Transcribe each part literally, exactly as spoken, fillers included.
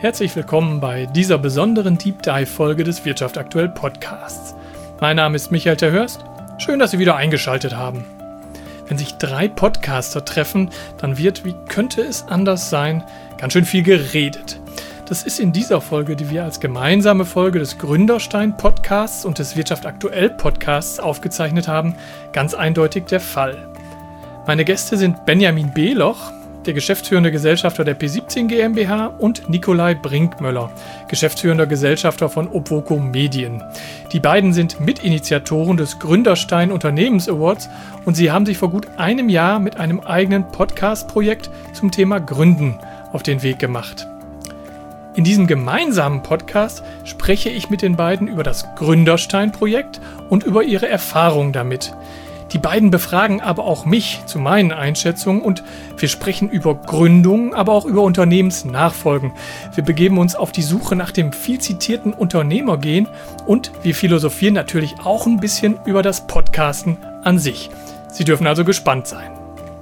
Herzlich willkommen bei dieser besonderen Deep Dive-Folge des Wirtschaft aktuell Podcasts. Mein Name ist Michael Terhörst. Schön, dass Sie wieder eingeschaltet haben. Wenn sich drei Podcaster treffen, dann wird, wie könnte es anders sein, ganz schön viel geredet. Das ist in dieser Folge, die wir als gemeinsame Folge des Gründerstein-Podcasts und des Wirtschaft aktuell Podcasts aufgezeichnet haben, ganz eindeutig der Fall. Meine Gäste sind Benjamin Beloch, der geschäftsführende Gesellschafter der P siebzehn GmbH, und Nikolai Brinkmöller, geschäftsführender Gesellschafter von Obvoco Medien. Die beiden sind Mitinitiatoren des Gründerstein Unternehmens Awards und sie haben sich vor gut einem Jahr mit einem eigenen Podcast-Projekt zum Thema Gründen auf den Weg gemacht. In diesem gemeinsamen Podcast spreche ich mit den beiden über das Gründerstein-Projekt und über ihre Erfahrungen damit. Die beiden befragen aber auch mich zu meinen Einschätzungen und wir sprechen über Gründung, aber auch über Unternehmensnachfolgen. Wir begeben uns auf die Suche nach dem viel zitierten Unternehmergehen und wir philosophieren natürlich auch ein bisschen über das Podcasten an sich. Sie dürfen also gespannt sein.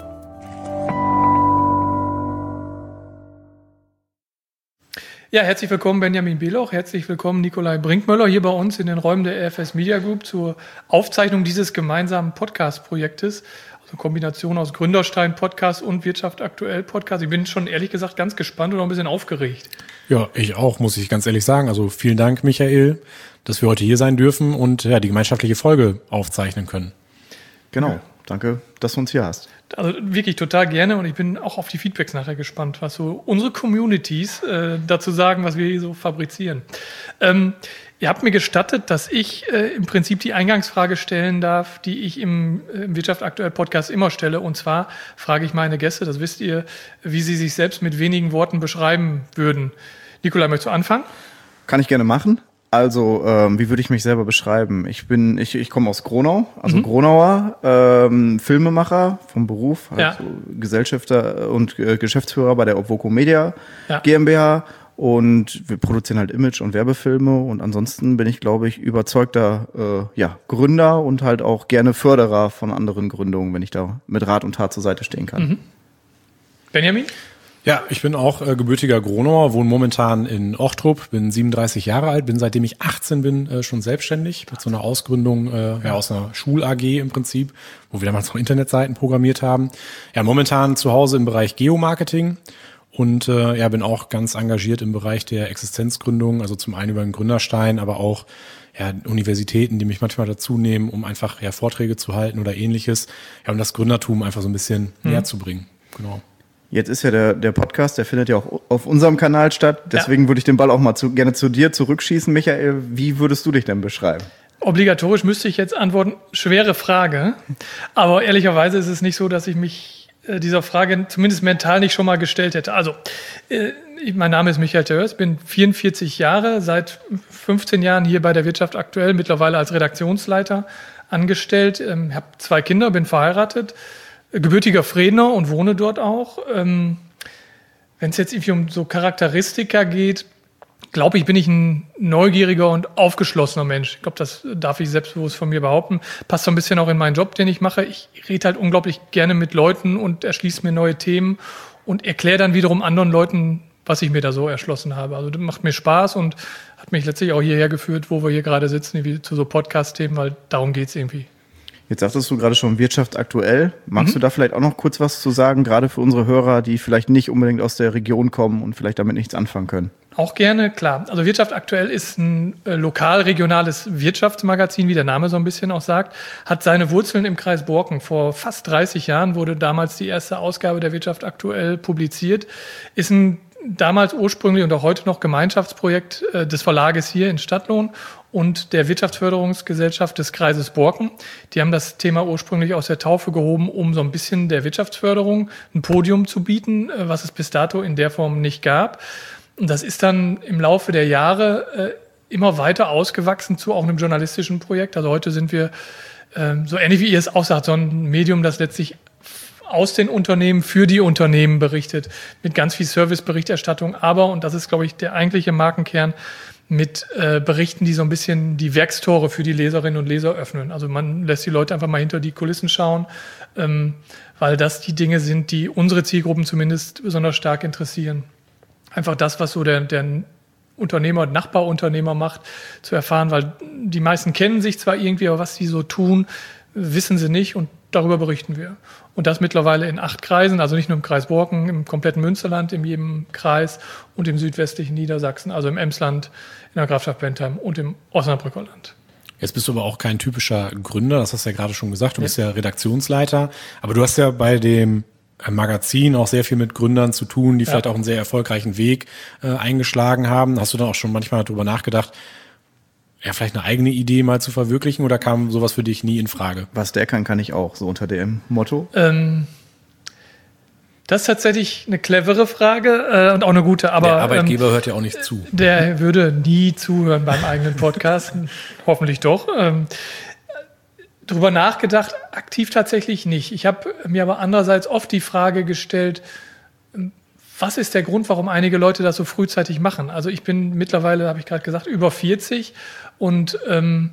Ja, herzlich willkommen Benjamin Beloch, herzlich willkommen Nikolai Brinkmöller hier bei uns in den Räumen der R F S Media Group zur Aufzeichnung dieses gemeinsamen Podcast-Projektes. Also Kombination aus Gründerstein-Podcast und Wirtschaft aktuell Podcast. Ich bin schon ehrlich gesagt ganz gespannt und auch ein bisschen aufgeregt. Ja, ich auch, muss ich ganz ehrlich sagen. Also vielen Dank, Michael, dass wir heute hier sein dürfen und ja, die gemeinschaftliche Folge aufzeichnen können. Genau, ja. Danke, dass du uns hier hast. Also wirklich total gerne und ich bin auch auf die Feedbacks nachher gespannt, was so unsere Communities äh, dazu sagen, was wir hier so fabrizieren. Ähm, ihr habt mir gestattet, dass ich äh, im Prinzip die Eingangsfrage stellen darf, die ich im, äh, im Wirtschaft aktuell Podcast immer stelle. Und zwar frage ich meine Gäste, das wisst ihr, wie sie sich selbst mit wenigen Worten beschreiben würden. Nikolai, möchtest du anfangen? Kann ich gerne machen. Also, ähm, wie würde ich mich selber beschreiben? Ich bin, ich, ich komme aus Gronau, also mhm. Gronauer, ähm, Filmemacher vom Beruf, also ja. Gesellschafter und äh, Geschäftsführer bei der Obvoco Media ja. GmbH und wir produzieren halt Image- und Werbefilme und ansonsten bin ich, glaube ich, überzeugter äh, ja, Gründer und halt auch gerne Förderer von anderen Gründungen, wenn ich da mit Rat und Tat zur Seite stehen kann. Mhm. Benjamin? Ja, ich bin auch äh, gebürtiger Gronauer, wohne momentan in Ochtrup, bin siebenunddreißig Jahre alt, bin seitdem ich achtzehn bin äh, schon selbstständig mit so einer Ausgründung äh, ja, aus einer Schul-A G im Prinzip, wo wir damals noch Internetseiten programmiert haben. Ja, momentan zu Hause im Bereich Geomarketing und äh, ja, bin auch ganz engagiert im Bereich der Existenzgründung, also zum einen über den Gründerstein, aber auch ja, Universitäten, die mich manchmal dazu nehmen, um einfach ja, Vorträge zu halten oder ähnliches, ja, um das Gründertum einfach so ein bisschen mhm. näher zu bringen. Genau. Jetzt ist ja der, der Podcast, der findet ja auch auf unserem Kanal statt. Deswegen ja. würde ich den Ball auch mal zu, gerne zu dir zurückschießen. Michael, wie würdest du dich denn beschreiben? Obligatorisch müsste ich jetzt antworten, schwere Frage. Aber ehrlicherweise ist es nicht so, dass ich mich äh, dieser Frage zumindest mental nicht schon mal gestellt hätte. Also, äh, mein Name ist Michael Terhörst, bin vierundvierzig Jahre, seit fünfzehn Jahren hier bei der Wirtschaft aktuell, mittlerweile als Redaktionsleiter angestellt. Ähm, habe zwei Kinder, bin verheiratet. Gebürtiger Fredener und wohne dort auch. Ähm, wenn es jetzt irgendwie um so Charakteristika geht, glaube ich, bin ich ein neugieriger und aufgeschlossener Mensch. Ich glaube, das darf ich selbstbewusst von mir behaupten. Passt so ein bisschen auch in meinen Job, den ich mache. Ich rede halt unglaublich gerne mit Leuten und erschließe mir neue Themen und erkläre dann wiederum anderen Leuten, was ich mir da so erschlossen habe. Also das macht mir Spaß und hat mich letztlich auch hierher geführt, wo wir hier gerade sitzen, irgendwie zu so Podcast-Themen, weil darum geht es irgendwie. Jetzt sagtest du gerade schon Wirtschaft aktuell. Magst mhm. du da vielleicht auch noch kurz was zu sagen, gerade für unsere Hörer, die vielleicht nicht unbedingt aus der Region kommen und vielleicht damit nichts anfangen können? Auch gerne, klar. Also Wirtschaft aktuell ist ein äh, lokal-regionales Wirtschaftsmagazin, wie der Name so ein bisschen auch sagt, hat seine Wurzeln im Kreis Borken. Vor fast dreißig Jahren wurde damals die erste Ausgabe der Wirtschaft aktuell publiziert. Ist ein damals ursprünglich und auch heute noch Gemeinschaftsprojekt äh, des Verlages hier in Stadtlohn und der Wirtschaftsförderungsgesellschaft des Kreises Borken. Die haben das Thema ursprünglich aus der Taufe gehoben, um so ein bisschen der Wirtschaftsförderung ein Podium zu bieten, äh, was es bis dato in der Form nicht gab. Und das ist dann im Laufe der Jahre äh, immer weiter ausgewachsen zu auch einem journalistischen Projekt. Also heute sind wir, äh, so ähnlich wie ihr es auch sagt, so ein Medium, das letztlich aus den Unternehmen für die Unternehmen berichtet, mit ganz viel Serviceberichterstattung, aber, und das ist, glaube ich, der eigentliche Markenkern, mit äh, Berichten, die so ein bisschen die Werkstore für die Leserinnen und Leser öffnen. Also man lässt die Leute einfach mal hinter die Kulissen schauen, ähm, weil das die Dinge sind, die unsere Zielgruppen zumindest besonders stark interessieren. einfach das, was so der, der Unternehmer, Nachbarunternehmer macht, zu erfahren, weil die meisten kennen sich zwar irgendwie, aber was sie so tun, wissen sie nicht und darüber berichten wir. Und das mittlerweile in acht Kreisen, also nicht nur im Kreis Borken, im kompletten Münsterland, in jedem Kreis und im südwestlichen Niedersachsen, also im Emsland, in der Grafschaft Bentheim und im Osnabrücker Land. Jetzt bist du aber auch kein typischer Gründer, das hast du ja gerade schon gesagt, du ja. bist ja Redaktionsleiter, aber du hast ja bei dem Magazin auch sehr viel mit Gründern zu tun, die ja. vielleicht auch einen sehr erfolgreichen Weg äh, eingeschlagen haben. Hast du dann auch schon manchmal darüber nachgedacht, ja, vielleicht eine eigene Idee mal zu verwirklichen oder kam sowas für dich nie in Frage? Was der kann, kann ich auch, so unter dem Motto. Ähm, das ist tatsächlich eine clevere Frage äh, und auch eine gute. Aber der Arbeitgeber ähm, hört ja auch nicht zu. Der würde nie zuhören beim eigenen Podcast. Hoffentlich doch. Ähm, drüber nachgedacht, aktiv tatsächlich nicht. Ich habe mir aber andererseits oft die Frage gestellt, was ist der Grund, warum einige Leute das so frühzeitig machen? Also ich bin mittlerweile, habe ich gerade gesagt, über vierzig und ähm,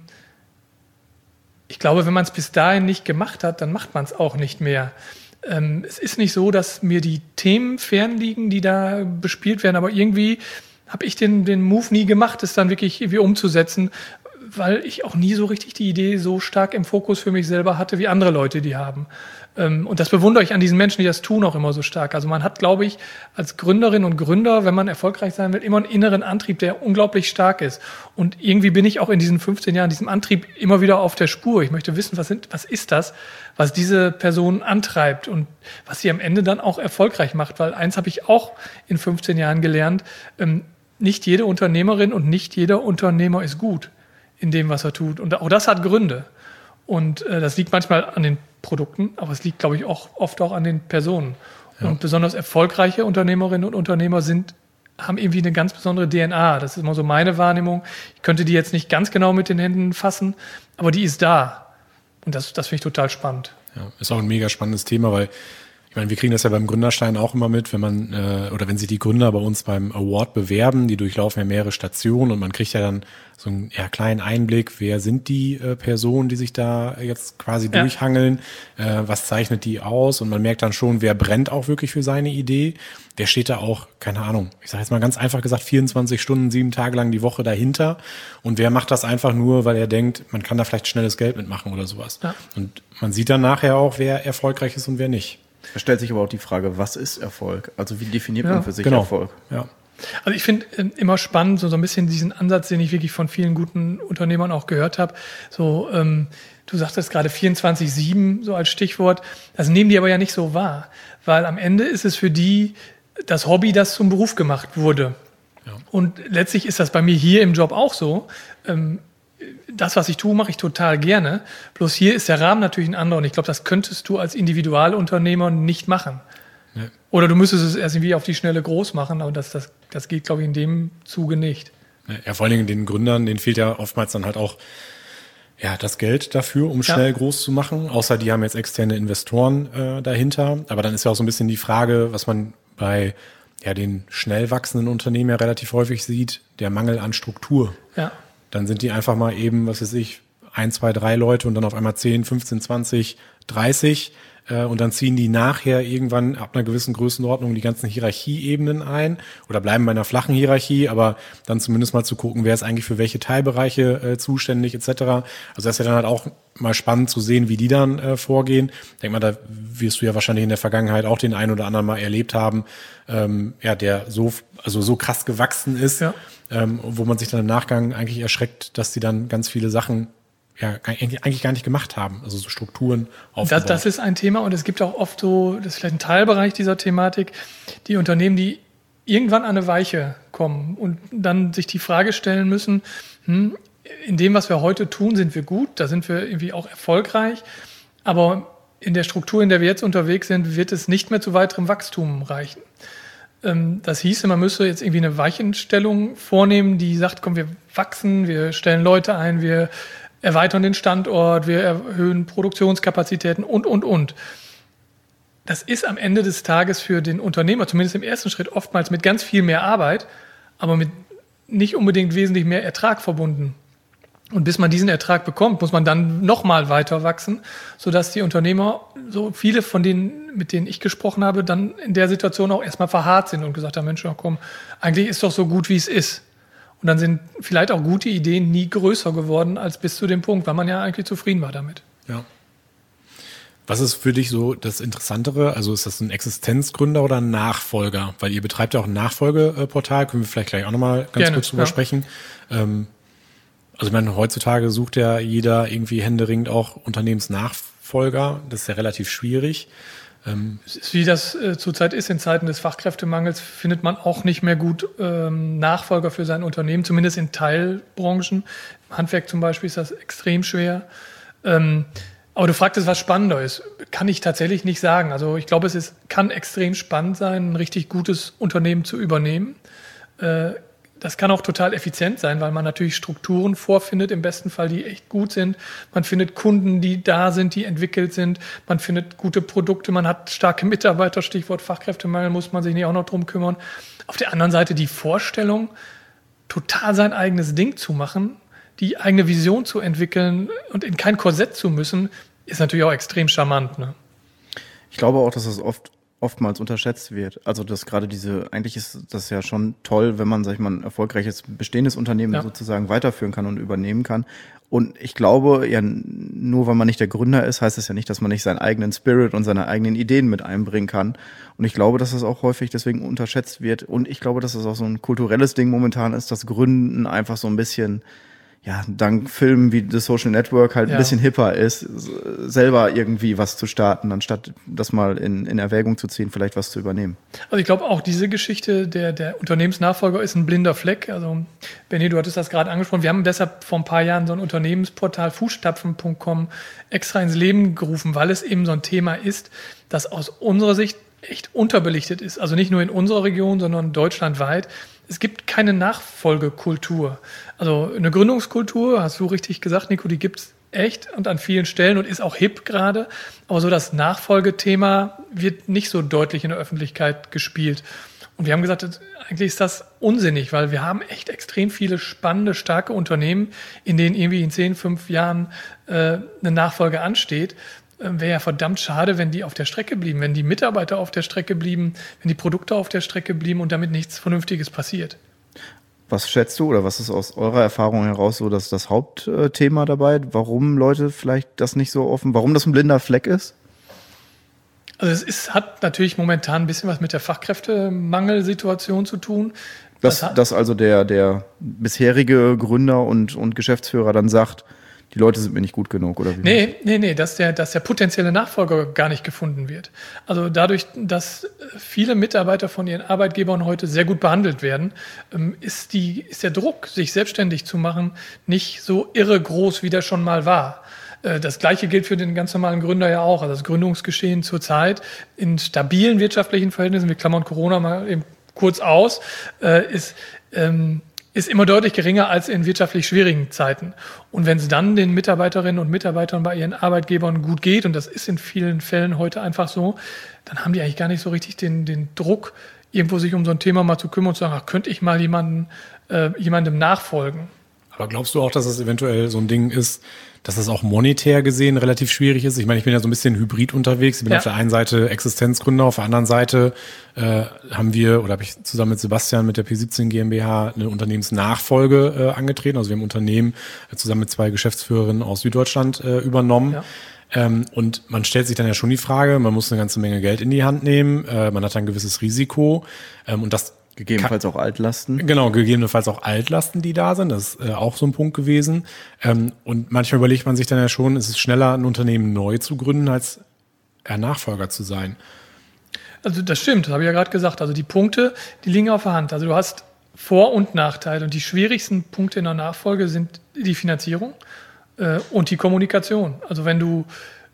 ich glaube, wenn man es bis dahin nicht gemacht hat, dann macht man es auch nicht mehr. Ähm, es ist nicht so, dass mir die Themen fernliegen, die da bespielt werden, aber irgendwie habe ich den, den Move nie gemacht, es dann wirklich irgendwie umzusetzen, weil ich auch nie so richtig die Idee so stark im Fokus für mich selber hatte, wie andere Leute die haben. Und das bewundere ich an diesen Menschen, die das tun, auch immer so stark. Also man hat, glaube ich, als Gründerin und Gründer, wenn man erfolgreich sein will, immer einen inneren Antrieb, der unglaublich stark ist. Und irgendwie bin ich auch in diesen fünfzehn Jahren, diesem Antrieb immer wieder auf der Spur. Ich möchte wissen, was, sind, was ist das, was diese Person antreibt und was sie am Ende dann auch erfolgreich macht. Weil eins habe ich auch in fünfzehn Jahren gelernt, nicht jede Unternehmerin und nicht jeder Unternehmer ist gut in dem, was er tut. Und auch das hat Gründe. Und äh, das liegt manchmal an den Produkten, aber es liegt, glaube ich, auch oft auch an den Personen. Ja. Und besonders erfolgreiche Unternehmerinnen und Unternehmer sind, haben irgendwie eine ganz besondere D N A. Das ist immer so meine Wahrnehmung. Ich könnte die jetzt nicht ganz genau mit den Händen fassen, aber die ist da. Und das, das finde ich total spannend. Ja, ist auch ein mega spannendes Thema, weil ich meine, wir kriegen das ja beim Gründerstein auch immer mit, wenn man äh, oder wenn sich die Gründer bei uns beim Award bewerben, die durchlaufen ja mehrere Stationen und man kriegt ja dann so einen ja, kleinen Einblick, wer sind die äh, Personen, die sich da jetzt quasi ja. durchhangeln, äh, was zeichnet die aus und man merkt dann schon, wer brennt auch wirklich für seine Idee, der steht da auch, keine Ahnung, ich sage jetzt mal ganz einfach gesagt, vierundzwanzig Stunden, sieben Tage lang die Woche dahinter und wer macht das einfach nur, weil er denkt, man kann da vielleicht schnelles Geld mitmachen oder sowas. Ja. Und man sieht dann nachher auch, wer erfolgreich ist und wer nicht. Da stellt sich aber auch die Frage, was ist Erfolg? Also wie definiert ja, man für sich genau. Erfolg? Ja. Also ich finde äh, immer spannend, so, so ein bisschen diesen Ansatz, den ich wirklich von vielen guten Unternehmern auch gehört habe. So, ähm, du sagtest gerade vierundzwanzig sieben so als Stichwort. Das nehmen die aber ja nicht so wahr. Weil am Ende ist es für die das Hobby, das zum Beruf gemacht wurde. Ja. Und letztlich ist das bei mir hier im Job auch so. Ähm, Das, was ich tue, mache ich total gerne. Bloß hier ist der Rahmen natürlich ein anderer. Und ich glaube, das könntest du als Individualunternehmer nicht machen. Ja. Oder du müsstest es erst irgendwie auf die Schnelle groß machen. Aber das, das, das geht, glaube ich, in dem Zuge nicht. Ja, vor allen Dingen den Gründern, denen fehlt ja oftmals dann halt auch ja, das Geld dafür, um schnell ja. groß zu machen. Außer die haben jetzt externe Investoren äh, dahinter. Aber dann ist ja auch so ein bisschen die Frage, was man bei ja, den schnell wachsenden Unternehmen ja relativ häufig sieht, der Mangel an Struktur. Ja. Dann sind die einfach mal eben, was weiß ich, ein, zwei, drei Leute und dann auf einmal zehn, fünfzehn, zwanzig, dreißig äh, und dann ziehen die nachher irgendwann ab einer gewissen Größenordnung die ganzen Hierarchieebenen ein oder bleiben bei einer flachen Hierarchie, aber dann zumindest mal zu gucken, wer ist eigentlich für welche Teilbereiche äh, zuständig et cetera. Also das ist ja dann halt auch mal spannend zu sehen, wie die dann äh, vorgehen. Ich denke mal, da wirst du ja wahrscheinlich in der Vergangenheit auch den einen oder anderen mal erlebt haben, ähm, ja, der so also so krass gewachsen ist, ja. ähm, wo man sich dann im Nachgang eigentlich erschreckt, dass die dann ganz viele Sachen ja eigentlich gar nicht gemacht haben, also so Strukturen aufgebaut. Das, das ist ein Thema und es gibt auch oft so, das ist vielleicht ein Teilbereich dieser Thematik, die Unternehmen, die irgendwann an eine Weiche kommen und dann sich die Frage stellen müssen, hm, in dem, was wir heute tun, sind wir gut, da sind wir irgendwie auch erfolgreich, aber in der Struktur, in der wir jetzt unterwegs sind, wird es nicht mehr zu weiterem Wachstum reichen. Das hieße, man müsste jetzt irgendwie eine Weichenstellung vornehmen, die sagt, komm, wir wachsen, wir stellen Leute ein, wir erweitern den Standort, wir erhöhen Produktionskapazitäten und, und, und. Das ist am Ende des Tages für den Unternehmer, zumindest im ersten Schritt, oftmals mit ganz viel mehr Arbeit, aber mit nicht unbedingt wesentlich mehr Ertrag verbunden. Und bis man diesen Ertrag bekommt, muss man dann nochmal weiter wachsen, sodass die Unternehmer, so viele von denen, mit denen ich gesprochen habe, dann in der Situation auch erstmal verharrt sind und gesagt haben, Mensch, komm, eigentlich ist doch so gut, wie es ist. Und dann sind vielleicht auch gute Ideen nie größer geworden als bis zu dem Punkt, weil man ja eigentlich zufrieden war damit. Ja. Was ist für dich so das Interessantere? Also ist das ein Existenzgründer oder ein Nachfolger? Weil ihr betreibt ja auch ein Nachfolgeportal, können wir vielleicht gleich auch nochmal ganz Gerne, kurz drüber ja. sprechen. Ähm, Also ich meine, heutzutage sucht ja jeder irgendwie händeringend auch Unternehmensnachfolger. Das ist ja relativ schwierig. Ähm Wie das äh, zurzeit ist, in Zeiten des Fachkräftemangels, findet man auch nicht mehr gut ähm, Nachfolger für sein Unternehmen, zumindest in Teilbranchen. Im Handwerk zum Beispiel ist das extrem schwer. Ähm, aber du fragtest, was spannender ist. Kann ich tatsächlich nicht sagen. Also ich glaube, es ist, kann extrem spannend sein, ein richtig gutes Unternehmen zu übernehmen. Äh, Das kann auch total effizient sein, weil man natürlich Strukturen vorfindet, im besten Fall, die echt gut sind. Man findet Kunden, die da sind, die entwickelt sind. Man findet gute Produkte, man hat starke Mitarbeiter, Stichwort Fachkräftemangel, muss man sich nicht auch noch drum kümmern. Auf der anderen Seite die Vorstellung, total sein eigenes Ding zu machen, die eigene Vision zu entwickeln und in kein Korsett zu müssen, ist natürlich auch extrem charmant. Ne? Ich glaube auch, dass das oft oftmals unterschätzt wird. Also dass gerade diese, eigentlich ist das ja schon toll, wenn man, sag ich mal, ein erfolgreiches bestehendes Unternehmen ja. sozusagen weiterführen kann und übernehmen kann. Und ich glaube, ja, nur weil man nicht der Gründer ist, heißt es ja nicht, dass man nicht seinen eigenen Spirit und seine eigenen Ideen mit einbringen kann. Und ich glaube, dass das auch häufig deswegen unterschätzt wird. Und ich glaube, dass das auch so ein kulturelles Ding momentan ist, dass Gründen einfach so ein bisschen, ja, dank Filmen wie The Social Network halt ja. ein bisschen hipper ist, selber irgendwie was zu starten, anstatt das mal in, in Erwägung zu ziehen, vielleicht was zu übernehmen. Also ich glaube auch diese Geschichte, der, der Unternehmensnachfolger ist ein blinder Fleck. Also Benny, du hattest das gerade angesprochen. Wir haben deshalb vor ein paar Jahren so ein Unternehmensportal fußstapfen punkt com extra ins Leben gerufen, weil es eben so ein Thema ist, das aus unserer Sicht echt unterbelichtet ist. Also nicht nur in unserer Region, sondern deutschlandweit. Es gibt keine Nachfolgekultur. Also eine Gründungskultur, hast du richtig gesagt, Nico, die gibt es echt und an vielen Stellen und ist auch hip gerade. Aber so das Nachfolgethema wird nicht so deutlich in der Öffentlichkeit gespielt. Und wir haben gesagt, eigentlich ist das unsinnig, weil wir haben echt extrem viele spannende, starke Unternehmen, in denen irgendwie in zehn, fünf Jahren äh, eine Nachfolge ansteht. Wäre ja verdammt schade, wenn die auf der Strecke blieben, wenn die Mitarbeiter auf der Strecke blieben, wenn die Produkte auf der Strecke blieben und damit nichts Vernünftiges passiert. Was schätzt du oder was ist aus eurer Erfahrung heraus so das, das Hauptthema dabei? Warum Leute vielleicht das nicht so offen, warum das ein blinder Fleck ist? Also es ist, hat natürlich momentan ein bisschen was mit der Fachkräftemangelsituation zu tun. Dass, dass also der, der bisherige Gründer und, und Geschäftsführer dann sagt, die Leute sind mir nicht gut genug, oder wie? Nee, nee, nee, dass der, dass der potenzielle Nachfolger gar nicht gefunden wird. Also dadurch, dass viele Mitarbeiter von ihren Arbeitgebern heute sehr gut behandelt werden, ist, die, ist der Druck, sich selbstständig zu machen, nicht so irre groß, wie der schon mal war. Das Gleiche gilt für den ganz normalen Gründer ja auch. Also das Gründungsgeschehen zurzeit in stabilen wirtschaftlichen Verhältnissen, wir klammern Corona mal eben kurz aus, ist... Ähm, ist immer deutlich geringer als in wirtschaftlich schwierigen Zeiten. Und wenn es dann den Mitarbeiterinnen und Mitarbeitern bei ihren Arbeitgebern gut geht, und das ist in vielen Fällen heute einfach so, dann haben die eigentlich gar nicht so richtig den, den Druck, irgendwo sich um so ein Thema mal zu kümmern und zu sagen, ach, könnte ich mal jemanden, äh, jemandem nachfolgen. Aber glaubst du auch, dass es eventuell so ein Ding ist, dass das auch monetär gesehen relativ schwierig ist? Ich meine, ich bin ja so ein bisschen hybrid unterwegs. Ich bin ja. auf der einen Seite Existenzgründer, auf der anderen Seite äh, haben wir, oder habe ich zusammen mit Sebastian mit der P siebzehn GmbH eine Unternehmensnachfolge äh, angetreten. Also wir haben ein Unternehmen äh, zusammen mit zwei Geschäftsführerinnen aus Süddeutschland äh, übernommen. Ja. Ähm, und man stellt sich dann ja schon die Frage, man muss eine ganze Menge Geld in die Hand nehmen, äh, man hat ein gewisses Risiko ähm, und das gegebenenfalls kann, auch Altlasten. Genau, gegebenenfalls auch Altlasten, die da sind. Das ist äh, auch so ein Punkt gewesen. Ähm, und manchmal überlegt man sich dann ja schon, ist es schneller, ein Unternehmen neu zu gründen, als ein Nachfolger zu sein. Also das stimmt, das habe ich ja gerade gesagt. Also die Punkte, die liegen auf der Hand. Also du hast Vor- und Nachteile. Und die schwierigsten Punkte in der Nachfolge sind die Finanzierung äh, und die Kommunikation. Also wenn du,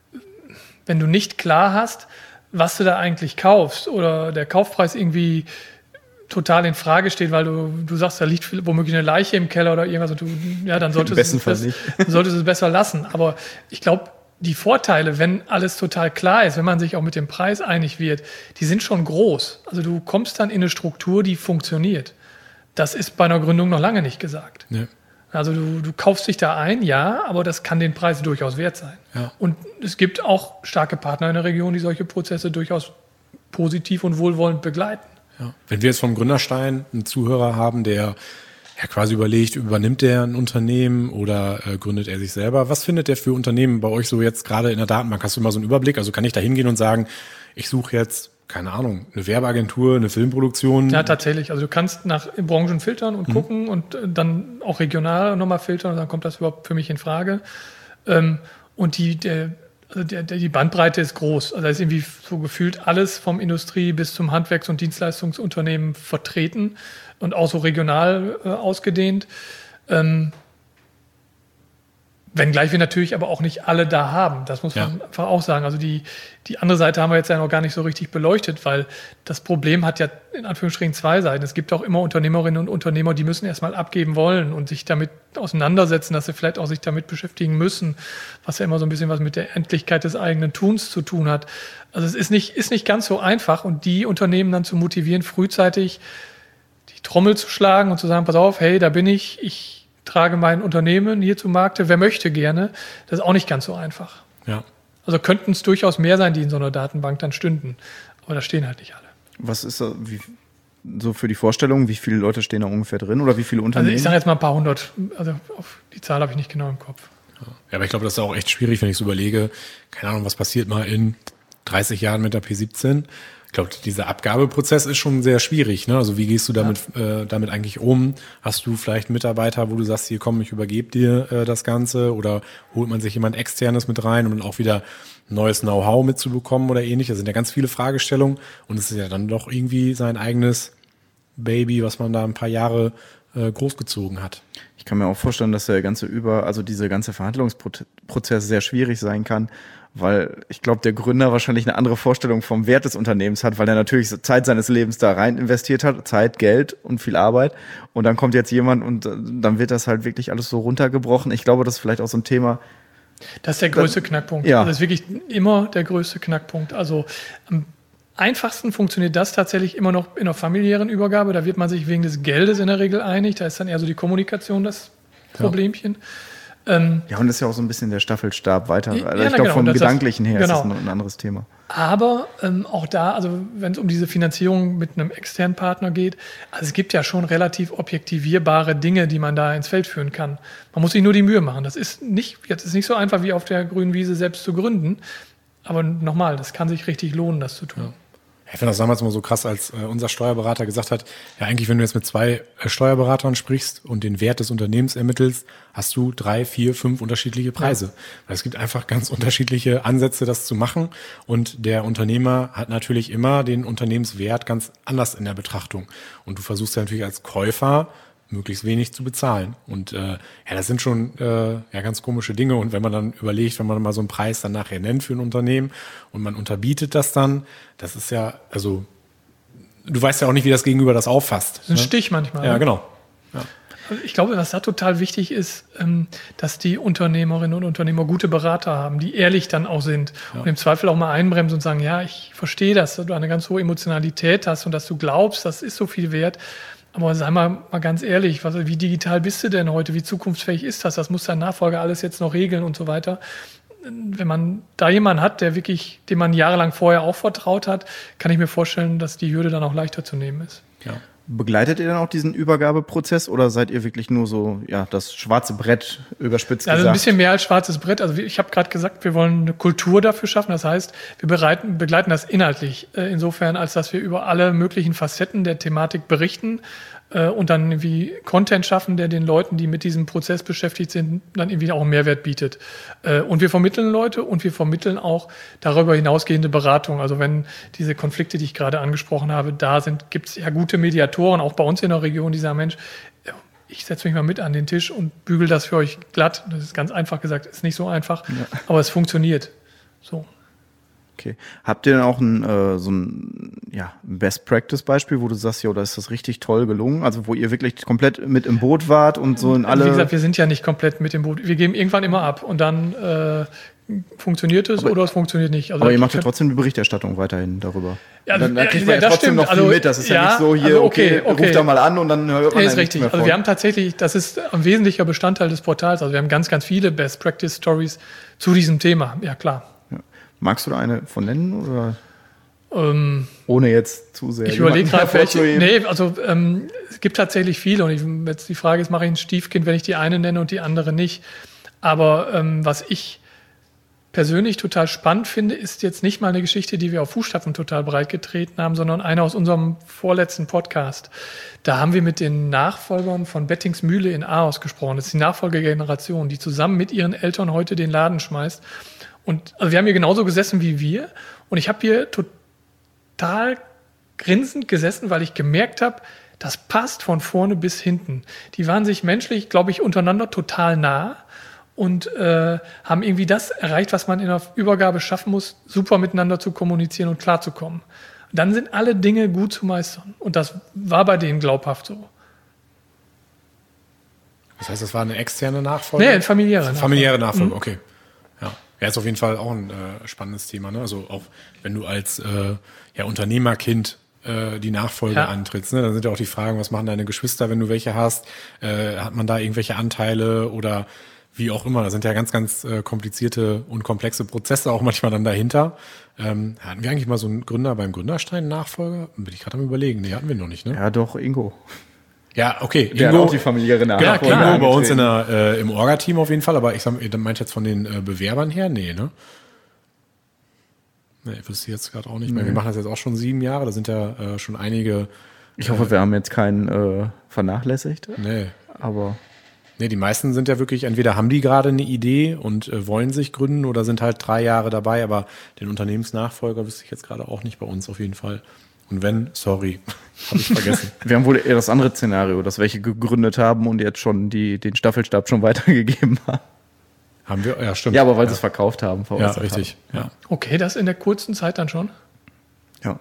wenn du nicht klar hast, was du da eigentlich kaufst oder der Kaufpreis irgendwie total in Frage steht, weil du, du sagst, da liegt womöglich eine Leiche im Keller oder irgendwas, und du, ja, dann solltest, Im besten es, Fall best, nicht. solltest du es besser lassen. Aber ich glaube, die Vorteile, wenn alles total klar ist, wenn man sich auch mit dem Preis einig wird, die sind schon groß. Also du kommst dann in eine Struktur, die funktioniert. Das ist bei einer Gründung noch lange nicht gesagt. Ja. Also du, du kaufst dich da ein, ja, aber das kann den Preis durchaus wert sein. Ja. Und es gibt auch starke Partner in der Region, die solche Prozesse durchaus positiv und wohlwollend begleiten. Ja. Wenn wir jetzt vom Gründerstein einen Zuhörer haben, der ja quasi überlegt, übernimmt der ein Unternehmen oder äh, gründet er sich selber, was findet der für Unternehmen bei euch so jetzt gerade in der Datenbank? Hast du mal so einen Überblick? Also kann ich da hingehen und sagen, ich suche jetzt, keine Ahnung, eine Werbeagentur, eine Filmproduktion? Ja, tatsächlich. Also du kannst nach Branchen filtern und mhm. gucken und dann auch regional nochmal filtern und dann kommt das überhaupt für mich in Frage. Ähm, und die, der, also der, der, die Bandbreite ist groß. Also da ist irgendwie so gefühlt alles vom Industrie- bis zum Handwerks- und Dienstleistungsunternehmen vertreten und auch so regional äh, ausgedehnt. Ähm, Wenngleich wir natürlich aber auch nicht alle da haben. Das muss man ja. einfach auch sagen. Also die, die andere Seite haben wir jetzt ja noch gar nicht so richtig beleuchtet, weil das Problem hat ja in Anführungsstrichen zwei Seiten. Es gibt auch immer Unternehmerinnen und Unternehmer, die müssen erstmal abgeben wollen und sich damit auseinandersetzen, dass sie vielleicht auch sich damit beschäftigen müssen, was ja immer so ein bisschen was mit der Endlichkeit des eigenen Tuns zu tun hat. Also es ist nicht, ist nicht ganz so einfach und die Unternehmen dann zu motivieren, frühzeitig die Trommel zu schlagen und zu sagen, pass auf, hey, da bin ich, ich trage mein Unternehmen hier zu Markte, wer möchte gerne, das ist auch nicht ganz so einfach. Ja. Also könnten es durchaus mehr sein, die in so einer Datenbank dann stünden, aber da stehen halt nicht alle. Was ist da, wie, so für die Vorstellung, wie viele Leute stehen da ungefähr drin oder wie viele Unternehmen? Also ich sage jetzt mal ein paar hundert, also auf die Zahl habe ich nicht genau im Kopf. Ja, aber ich glaube, das ist auch echt schwierig, wenn ich so überlege, keine Ahnung, was passiert mal in dreißig Jahren mit der P siebzehn. Ich glaube, dieser Abgabeprozess ist schon sehr schwierig. Ne? Also wie gehst du damit, ja. äh, damit eigentlich um? Hast du vielleicht einen Mitarbeiter, wo du sagst, hier komm, ich übergebe dir äh, das Ganze? Oder holt man sich jemand Externes mit rein, um dann auch wieder neues Know-how mitzubekommen oder ähnlich? Das sind ja ganz viele Fragestellungen. Und es ist ja dann doch irgendwie sein eigenes Baby, was man da ein paar Jahre äh, großgezogen hat. Ich kann mir auch vorstellen, dass der ganze Über, also dieser ganze Verhandlungsprozess sehr schwierig sein kann, weil ich glaube, der Gründer wahrscheinlich eine andere Vorstellung vom Wert des Unternehmens hat, weil er natürlich Zeit seines Lebens da rein investiert hat, Zeit, Geld und viel Arbeit. Und dann kommt jetzt jemand und dann wird das halt wirklich alles so runtergebrochen. Ich glaube, das ist vielleicht auch so ein Thema. Das ist der größte das, Knackpunkt. Ja. Das ist wirklich immer der größte Knackpunkt. Also am einfachsten funktioniert das tatsächlich immer noch in einer familiären Übergabe. Da wird man sich wegen des Geldes in der Regel einig. Da ist dann eher so die Kommunikation das Problemchen. Ja. Ähm, ja, und das ist ja auch so ein bisschen der Staffelstab weiter. Ja, also ich na, glaube, genau, vom das Gedanklichen her genau. ist das ein anderes Thema. Aber ähm, auch da, also wenn es um diese Finanzierung mit einem externen Partner geht, also es gibt ja schon relativ objektivierbare Dinge, die man da ins Feld führen kann. Man muss sich nur die Mühe machen. Das ist nicht, jetzt ist nicht so einfach wie auf der grünen Wiese selbst zu gründen. Aber nochmal, das kann sich richtig lohnen, das zu tun. Ja. Ich finde das damals immer so krass, als äh, unser Steuerberater gesagt hat, ja eigentlich, wenn du jetzt mit zwei äh, Steuerberatern sprichst und den Wert des Unternehmens ermittelst, hast du drei, vier, fünf unterschiedliche Preise. Ja. Weil es gibt einfach ganz unterschiedliche Ansätze, das zu machen. Und der Unternehmer hat natürlich immer den Unternehmenswert ganz anders in der Betrachtung. Und du versuchst ja natürlich als Käufer möglichst wenig zu bezahlen. Und äh, ja, das sind schon äh, ja ganz komische Dinge. Und wenn man dann überlegt, wenn man mal so einen Preis dann nachher nennt für ein Unternehmen und man unterbietet das dann, das ist ja, also du weißt ja auch nicht, wie das Gegenüber das auffasst. Das ist ein ne? Stich manchmal. Ja, ne? genau. Ja. Ich glaube, was da total wichtig ist, dass die Unternehmerinnen und Unternehmer gute Berater haben, die ehrlich dann auch sind ja. und im Zweifel auch mal einbremsen und sagen, ja, ich verstehe das, dass du eine ganz hohe Emotionalität hast und dass du glaubst, das ist so viel wert. Aber sei mal, mal ganz ehrlich, was, wie digital bist du denn heute? Wie zukunftsfähig ist das? Das muss dein Nachfolger alles jetzt noch regeln und so weiter. Wenn man da jemanden hat, der wirklich, dem man jahrelang vorher auch vertraut hat, kann ich mir vorstellen, dass die Hürde dann auch leichter zu nehmen ist. Ja. Begleitet ihr dann auch diesen Übergabeprozess oder seid ihr wirklich nur so, ja, das schwarze Brett überspitzt also gesagt? Ein bisschen mehr als schwarzes Brett. Also ich habe gerade gesagt, wir wollen eine Kultur dafür schaffen. Das heißt, wir bereiten, begleiten das inhaltlich. Äh, insofern, als dass wir über alle möglichen Facetten der Thematik berichten äh, und dann irgendwie Content schaffen, der den Leuten, die mit diesem Prozess beschäftigt sind, dann irgendwie auch einen Mehrwert bietet. Äh, und wir vermitteln Leute und wir vermitteln auch darüber hinausgehende Beratung. Also wenn diese Konflikte, die ich gerade angesprochen habe, da sind, gibt es ja gute Mediatoren, auch bei uns in der Region, die sagen, Mensch, ich setze mich mal mit an den Tisch und bügel das für euch glatt. Das ist ganz einfach gesagt, ist nicht so einfach, ja. aber es funktioniert. So. Okay. Habt ihr denn auch ein, äh, so ein ja, Best-Practice-Beispiel, wo du sagst, ja, da ist das richtig toll gelungen? Also wo ihr wirklich komplett mit im Boot wart und so in alle... Wie gesagt, wir sind ja nicht komplett mit im Boot. Wir geben irgendwann immer ab und dann äh, funktioniert es aber, oder es funktioniert nicht. Also aber ihr macht ja trotzdem die Berichterstattung weiterhin darüber. Ja, dann, dann kriegt ja, man ja trotzdem stimmt. noch viel also, mit. Das ist ja, ja nicht so hier, also okay, okay, okay, ruft da mal an und dann hört man ja, ja ist richtig. Mehr von. Also wir haben tatsächlich, das ist ein wesentlicher Bestandteil des Portals. Also wir haben ganz, ganz viele Best-Practice-Stories zu diesem Thema. Ja, klar. Ja. Magst du da eine von nennen oder... Ähm, Ohne jetzt zu sehr. Ich überlege gerade, welche. Nee, also ähm, es gibt tatsächlich viele. Und ich, jetzt die Frage ist, mache ich ein Stiefkind, wenn ich die eine nenne und die andere nicht. Aber ähm, was ich persönlich total spannend finde, ist jetzt nicht mal eine Geschichte, die wir auf Fußstapfen total breit getreten haben, sondern eine aus unserem vorletzten Podcast. Da haben wir mit den Nachfolgern von Bettings Mühle in Ahaus gesprochen. Das ist die Nachfolgegeneration, die zusammen mit ihren Eltern heute den Laden schmeißt. Und also wir haben hier genauso gesessen wie wir. Und ich habe hier total total grinsend gesessen, weil ich gemerkt habe, das passt von vorne bis hinten. Die waren sich menschlich, glaube ich, untereinander total nah und äh, haben irgendwie das erreicht, was man in der Übergabe schaffen muss, super miteinander zu kommunizieren und klarzukommen. Dann sind alle Dinge gut zu meistern. Und das war bei denen glaubhaft so. Das heißt, das war eine externe Nachfolge? Nee, eine familiäre Nachfolge. Familiäre Nachfolge, mhm. Okay. Ja. Ja, ist auf jeden Fall auch ein äh, spannendes Thema. Ne? Also auch wenn du als äh, ja, Unternehmerkind äh, die Nachfolge ja. antrittst, ne? Dann sind ja auch die Fragen, was machen deine Geschwister, wenn du welche hast? Äh, hat man da irgendwelche Anteile oder wie auch immer? Da sind ja ganz, ganz äh, komplizierte und komplexe Prozesse auch manchmal dann dahinter. Ähm, hatten wir eigentlich mal so einen Gründer beim Gründerstein Nachfolger? Bin ich gerade am Überlegen. Nee, hatten wir noch nicht, ne? Ja, doch, Ingo. Ja, okay. Der Ingo, hat auch die familiäre Nachfolge. Ja, klar, Ingo bei uns in der, äh, im Orga-Team auf jeden Fall, aber ich sag, ihr meint jetzt von den äh, Bewerbern her? Nee, ne? Nee, ich wüsste jetzt gerade auch nicht mehr. Nee. Wir machen das jetzt auch schon sieben Jahre, da sind ja äh, schon einige. Ich hoffe, äh, wir haben jetzt keinen äh, vernachlässigt. Nee. Aber. Nee, die meisten sind ja wirklich, entweder haben die gerade eine Idee und äh, wollen sich gründen oder sind halt drei Jahre dabei, aber den Unternehmensnachfolger wüsste ich jetzt gerade auch nicht bei uns auf jeden Fall. Und wenn, sorry, habe ich vergessen. Wir haben wohl eher das andere Szenario, dass welche gegründet haben und jetzt schon die, den Staffelstab schon weitergegeben haben. Haben wir? Ja, stimmt. Ja, aber weil ja. sie es verkauft haben. Ja, richtig. Haben. Ja. Okay, das in der kurzen Zeit dann schon? Ja.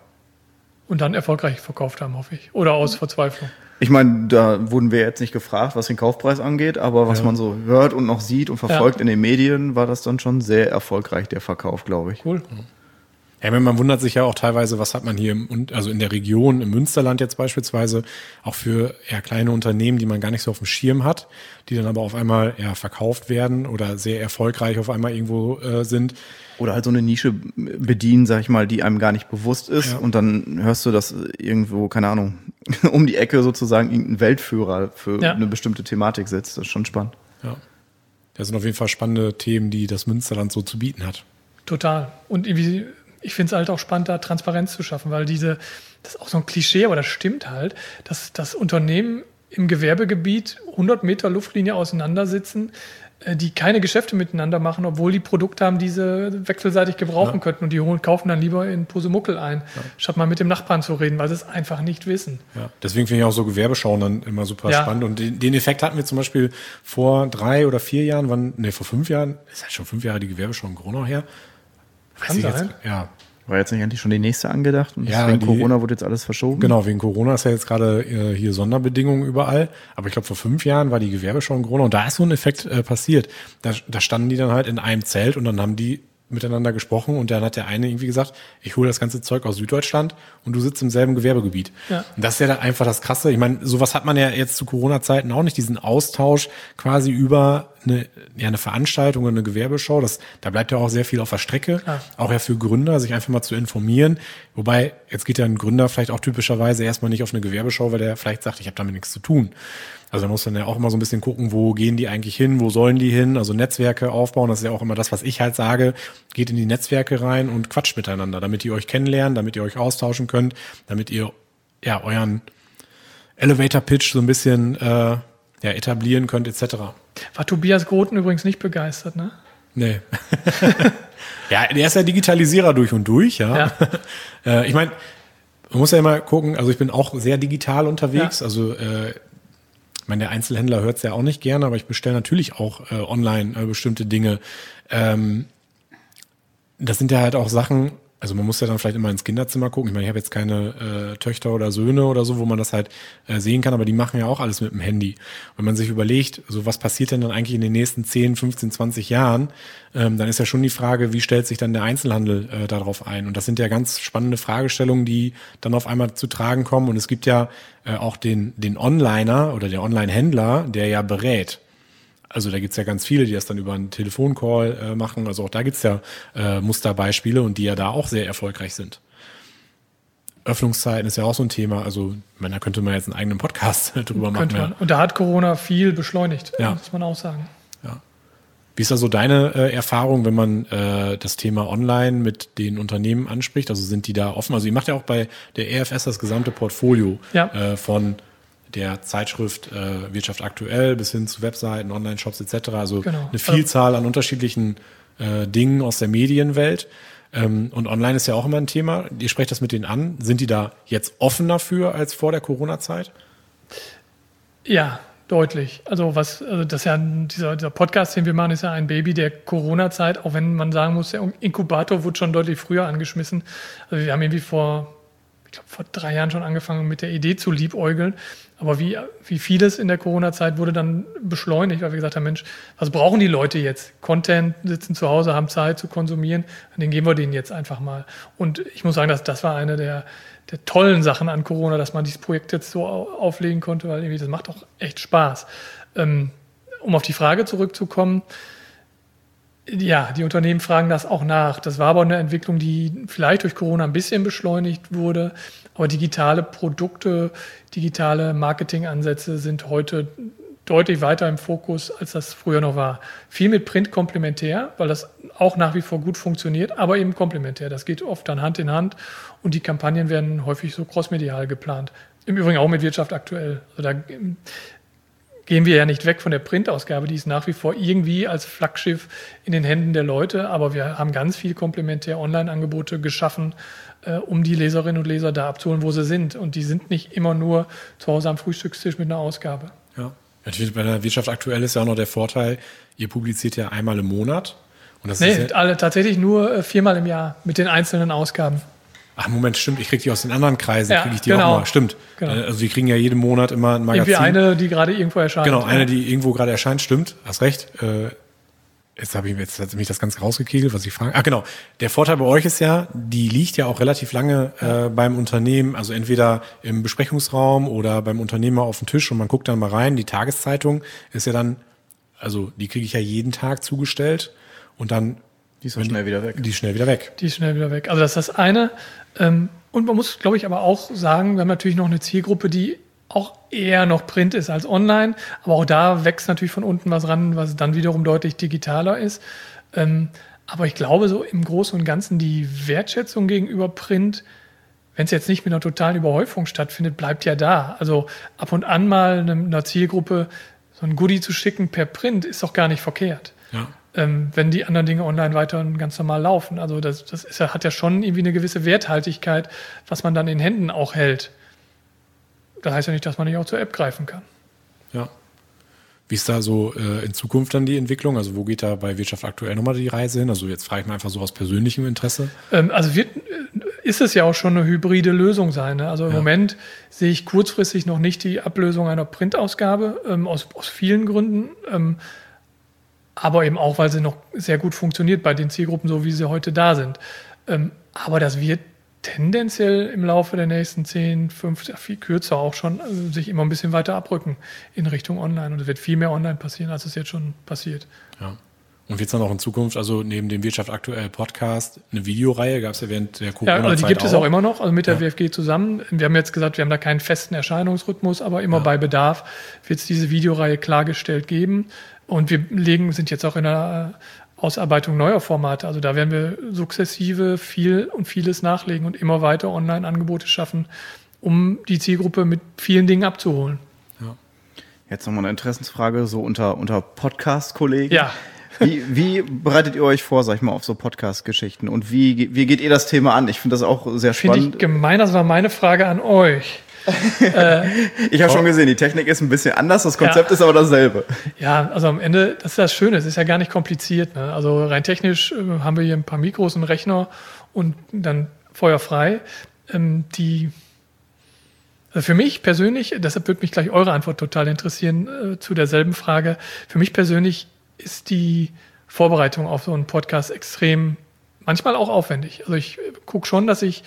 Und dann erfolgreich verkauft haben, hoffe ich. Oder aus Verzweiflung. Ich meine, da wurden wir jetzt nicht gefragt, was den Kaufpreis angeht, aber was ja. man so hört und noch sieht und verfolgt ja. in den Medien, war das dann schon sehr erfolgreich, der Verkauf, glaube ich. Cool. Ja, man wundert sich ja auch teilweise, was hat man hier, im, also in der Region, im Münsterland jetzt beispielsweise, auch für eher kleine Unternehmen, die man gar nicht so auf dem Schirm hat, die dann aber auf einmal ja, verkauft werden oder sehr erfolgreich auf einmal irgendwo äh, sind. Oder halt so eine Nische bedienen, sag ich mal, die einem gar nicht bewusst ist. Ja. Und dann hörst du, dass irgendwo, keine Ahnung, um die Ecke sozusagen irgendein Weltführer für ja. eine bestimmte Thematik sitzt. Das ist schon spannend. Ja, das sind auf jeden Fall spannende Themen, die das Münsterland so zu bieten hat. Total. Und irgendwie... Ich finde es halt auch spannend, da Transparenz zu schaffen, weil diese, das ist auch so ein Klischee, aber das stimmt halt, dass das Unternehmen im Gewerbegebiet hundert Meter Luftlinie auseinandersitzen, die keine Geschäfte miteinander machen, obwohl die Produkte haben, die sie wechselseitig gebrauchen ja. könnten. Und die holen, kaufen dann lieber in Pusemuckel ein, ja. statt mal mit dem Nachbarn zu reden, weil sie es einfach nicht wissen. Ja. Deswegen finde ich auch so Gewerbeschauen dann immer super ja. spannend. Und den, den Effekt hatten wir zum Beispiel vor drei oder vier Jahren, wann, nee, vor fünf Jahren, ist halt schon fünf Jahre die Gewerbeschau in Gronau her. Kann sein. Jetzt, ja. War jetzt nicht endlich schon die nächste angedacht? Und ja, wegen die, Corona wurde jetzt alles verschoben? Genau, wegen Corona ist ja jetzt gerade äh, hier Sonderbedingungen überall. Aber ich glaube, vor fünf Jahren war die Gewerbeschau in Gronau und da ist so ein Effekt äh, passiert. Da, da standen die dann halt in einem Zelt und dann haben die miteinander gesprochen und dann hat der eine irgendwie gesagt, ich hole das ganze Zeug aus Süddeutschland und du sitzt im selben Gewerbegebiet. Ja. Und das ist ja dann einfach das Krasse. Ich meine, sowas hat man ja jetzt zu Corona-Zeiten auch nicht, diesen Austausch quasi über eine, ja, eine Veranstaltung oder eine Gewerbeschau. Das, da bleibt ja auch sehr viel auf der Strecke, ja. auch ja für Gründer, sich einfach mal zu informieren. Wobei, jetzt geht ja ein Gründer vielleicht auch typischerweise erstmal nicht auf eine Gewerbeschau, weil der vielleicht sagt, ich habe damit nichts zu tun. Also da muss man ja auch immer so ein bisschen gucken, wo gehen die eigentlich hin, wo sollen die hin, also Netzwerke aufbauen, das ist ja auch immer das, was ich halt sage, geht in die Netzwerke rein und quatscht miteinander, damit ihr euch kennenlernt, damit ihr euch austauschen könnt, damit ihr ja euren Elevator-Pitch so ein bisschen äh, ja, etablieren könnt, et cetera. War Tobias Groten übrigens nicht begeistert, ne? Nee. Ja, der ist ja Digitalisierer durch und durch, ja. ja. äh, ich meine, man muss ja immer gucken, also ich bin auch sehr digital unterwegs, ja. also äh, ich meine, der Einzelhändler hört es ja auch nicht gerne, aber ich bestelle natürlich auch äh, online äh, bestimmte Dinge. Ähm, das sind ja halt auch Sachen, also man muss ja dann vielleicht immer ins Kinderzimmer gucken. Ich meine, ich habe jetzt keine äh, Töchter oder Söhne oder so, wo man das halt äh, sehen kann, aber die machen ja auch alles mit dem Handy. Wenn man sich überlegt, so was passiert denn dann eigentlich in den nächsten zehn, fünfzehn, zwanzig Jahren, ähm, dann ist ja schon die Frage, wie stellt sich dann der Einzelhandel äh, darauf ein? Und das sind ja ganz spannende Fragestellungen, die dann auf einmal zu tragen kommen. Und es gibt ja äh, auch den, den Onliner oder der Online-Händler, der ja berät. Also da gibt's ja ganz viele, die das dann über einen Telefoncall äh, machen. Also auch da gibt's ja äh, Musterbeispiele und die ja da auch sehr erfolgreich sind. Öffnungszeiten ist ja auch so ein Thema. Also ich meine, da könnte man jetzt einen eigenen Podcast drüber machen. Man. Und da hat Corona viel beschleunigt, ja. muss man auch sagen. Ja. Wie ist da so deine äh, Erfahrung, wenn man äh, das Thema Online mit den Unternehmen anspricht? Also sind die da offen? Also ihr macht ja auch bei der E F S das gesamte Portfolio ja. äh, von der Zeitschrift äh, Wirtschaft aktuell bis hin zu Webseiten, Online-Shops et cetera. Also genau. eine Vielzahl an unterschiedlichen äh, Dingen aus der Medienwelt. Ähm, und online ist ja auch immer ein Thema. Ihr sprecht das mit denen an. Sind die da jetzt offener für als vor der Corona-Zeit? Ja, deutlich. Also was, also das ist ja dieser, dieser Podcast, den wir machen, ist ja ein Baby der Corona-Zeit. Auch wenn man sagen muss, der Inkubator wurde schon deutlich früher angeschmissen. Also wir haben irgendwie vor ich glaube, vor drei Jahren schon angefangen, mit der Idee zu liebäugeln. Aber wie, wie vieles in der Corona-Zeit wurde dann beschleunigt, weil wir gesagt haben, Mensch, was brauchen die Leute jetzt? Content, sitzen zu Hause, haben Zeit zu konsumieren, den geben wir denen jetzt einfach mal. Und ich muss sagen, dass das war eine der, der tollen Sachen an Corona, dass man dieses Projekt jetzt so auflegen konnte, weil irgendwie das macht auch echt Spaß. Ähm, um auf die Frage zurückzukommen, ja, die Unternehmen fragen das auch nach. Das war aber eine Entwicklung, die vielleicht durch Corona ein bisschen beschleunigt wurde. Aber digitale Produkte, digitale Marketingansätze sind heute deutlich weiter im Fokus, als das früher noch war. Viel mit Print komplementär, weil das auch nach wie vor gut funktioniert, aber eben komplementär. Das geht oft dann Hand in Hand und die Kampagnen werden häufig so crossmedial geplant. Im Übrigen auch mit Wirtschaft aktuell. Also da gehen wir ja nicht weg von der Printausgabe, die ist nach wie vor irgendwie als Flaggschiff in den Händen der Leute, aber wir haben ganz viel komplementär Online-Angebote geschaffen, äh, um die Leserinnen und Leser da abzuholen, wo sie sind. Und die sind nicht immer nur zu Hause am Frühstückstisch mit einer Ausgabe. Ja, natürlich bei der Wirtschaft aktuell ist ja auch noch der Vorteil, ihr publiziert ja einmal im Monat. Und das nee, ist ja alle, tatsächlich nur äh, viermal im Jahr mit den einzelnen Ausgaben. Ach, Moment, stimmt. Ich kriege die aus den anderen Kreisen, ja, kriege ich die genau. auch mal. Stimmt. Genau. Also die kriegen ja jeden Monat immer ein Magazin. Irgendwie eine, die gerade irgendwo erscheint. Genau, eine, die irgendwo gerade erscheint, stimmt. Hast recht. Äh, jetzt habe ich jetzt hat mich das ganz rausgekegelt, was ich frage. Ah, genau. Der Vorteil bei euch ist ja, die liegt ja auch relativ lange äh, beim Unternehmen, also entweder im Besprechungsraum oder beim Unternehmer auf dem Tisch und man guckt dann mal rein. Die Tageszeitung ist ja dann, also die kriege ich ja jeden Tag zugestellt und dann Die ist auch schnell wieder weg. Die ist schnell wieder weg. Die ist schnell wieder weg. Also das ist das eine. Und man muss, glaube ich, aber auch sagen, wir haben natürlich noch eine Zielgruppe, die auch eher noch Print ist als online. Aber auch da wächst natürlich von unten was ran, was dann wiederum deutlich digitaler ist. Aber ich glaube, so im Großen und Ganzen die Wertschätzung gegenüber Print, wenn es jetzt nicht mit einer totalen Überhäufung stattfindet, bleibt ja da. Also ab und an mal einer Zielgruppe so ein Goodie zu schicken per Print ist doch gar nicht verkehrt. Ja. Ähm, wenn die anderen Dinge online weiter ganz normal laufen. Also das, das ist ja, hat ja schon irgendwie eine gewisse Werthaltigkeit, was man dann in Händen auch hält. Das heißt ja nicht, dass man nicht auch zur App greifen kann. Ja. Wie ist da so äh, in Zukunft dann die Entwicklung? Also wo geht da bei Wirtschaft aktuell nochmal die Reise hin? Also jetzt frage ich mal einfach so aus persönlichem Interesse. Ähm, also wird, ist es ja auch schon eine hybride Lösung sein. Ne? Also im ja. Moment sehe ich kurzfristig noch nicht die Ablösung einer Printausgabe, ähm, aus, aus vielen Gründen. Ähm, aber eben auch, weil sie noch sehr gut funktioniert bei den Zielgruppen, so wie sie heute da sind. Ähm, aber das wird tendenziell im Laufe der nächsten zehn, fünfzehn, viel kürzer auch schon, also sich immer ein bisschen weiter abrücken in Richtung Online. Und es wird viel mehr online passieren, als es jetzt schon passiert. Ja. Und wird es dann auch in Zukunft, also neben dem Wirtschaft aktuell Podcast, eine Videoreihe, gab es ja während der Corona-Zeit auch? Ja, also die gibt auch. es auch immer noch, also mit der ja. W F G zusammen. Wir haben jetzt gesagt, wir haben da keinen festen Erscheinungsrhythmus, aber immer ja. bei Bedarf wird es diese Videoreihe klargestellt geben. Und wir legen, sind jetzt auch in der Ausarbeitung neuer Formate. Also da werden wir sukzessive viel und vieles nachlegen und immer weiter Online-Angebote schaffen, um die Zielgruppe mit vielen Dingen abzuholen. Ja. Jetzt nochmal eine Interessensfrage, so unter, unter Podcast-Kollegen. Ja. Wie, wie bereitet ihr euch vor, sag ich mal, auf so Podcast-Geschichten? Und wie, wie geht ihr das Thema an? Ich finde das auch sehr spannend. Finde ich gemein, das war meine Frage an euch. äh, ich habe schon gesehen, die Technik ist ein bisschen anders, das Konzept ja. ist aber dasselbe. Ja, also am Ende, das ist das Schöne, es ist ja gar nicht kompliziert. Ne? Also rein technisch äh, haben wir hier ein paar Mikros, einen Rechner und dann feuerfrei. Ähm, die, also für mich persönlich, deshalb würde mich gleich eure Antwort total interessieren äh, zu derselben Frage. Für mich persönlich ist die Vorbereitung auf so einen Podcast extrem, manchmal auch aufwendig. Also ich gucke schon, dass ich,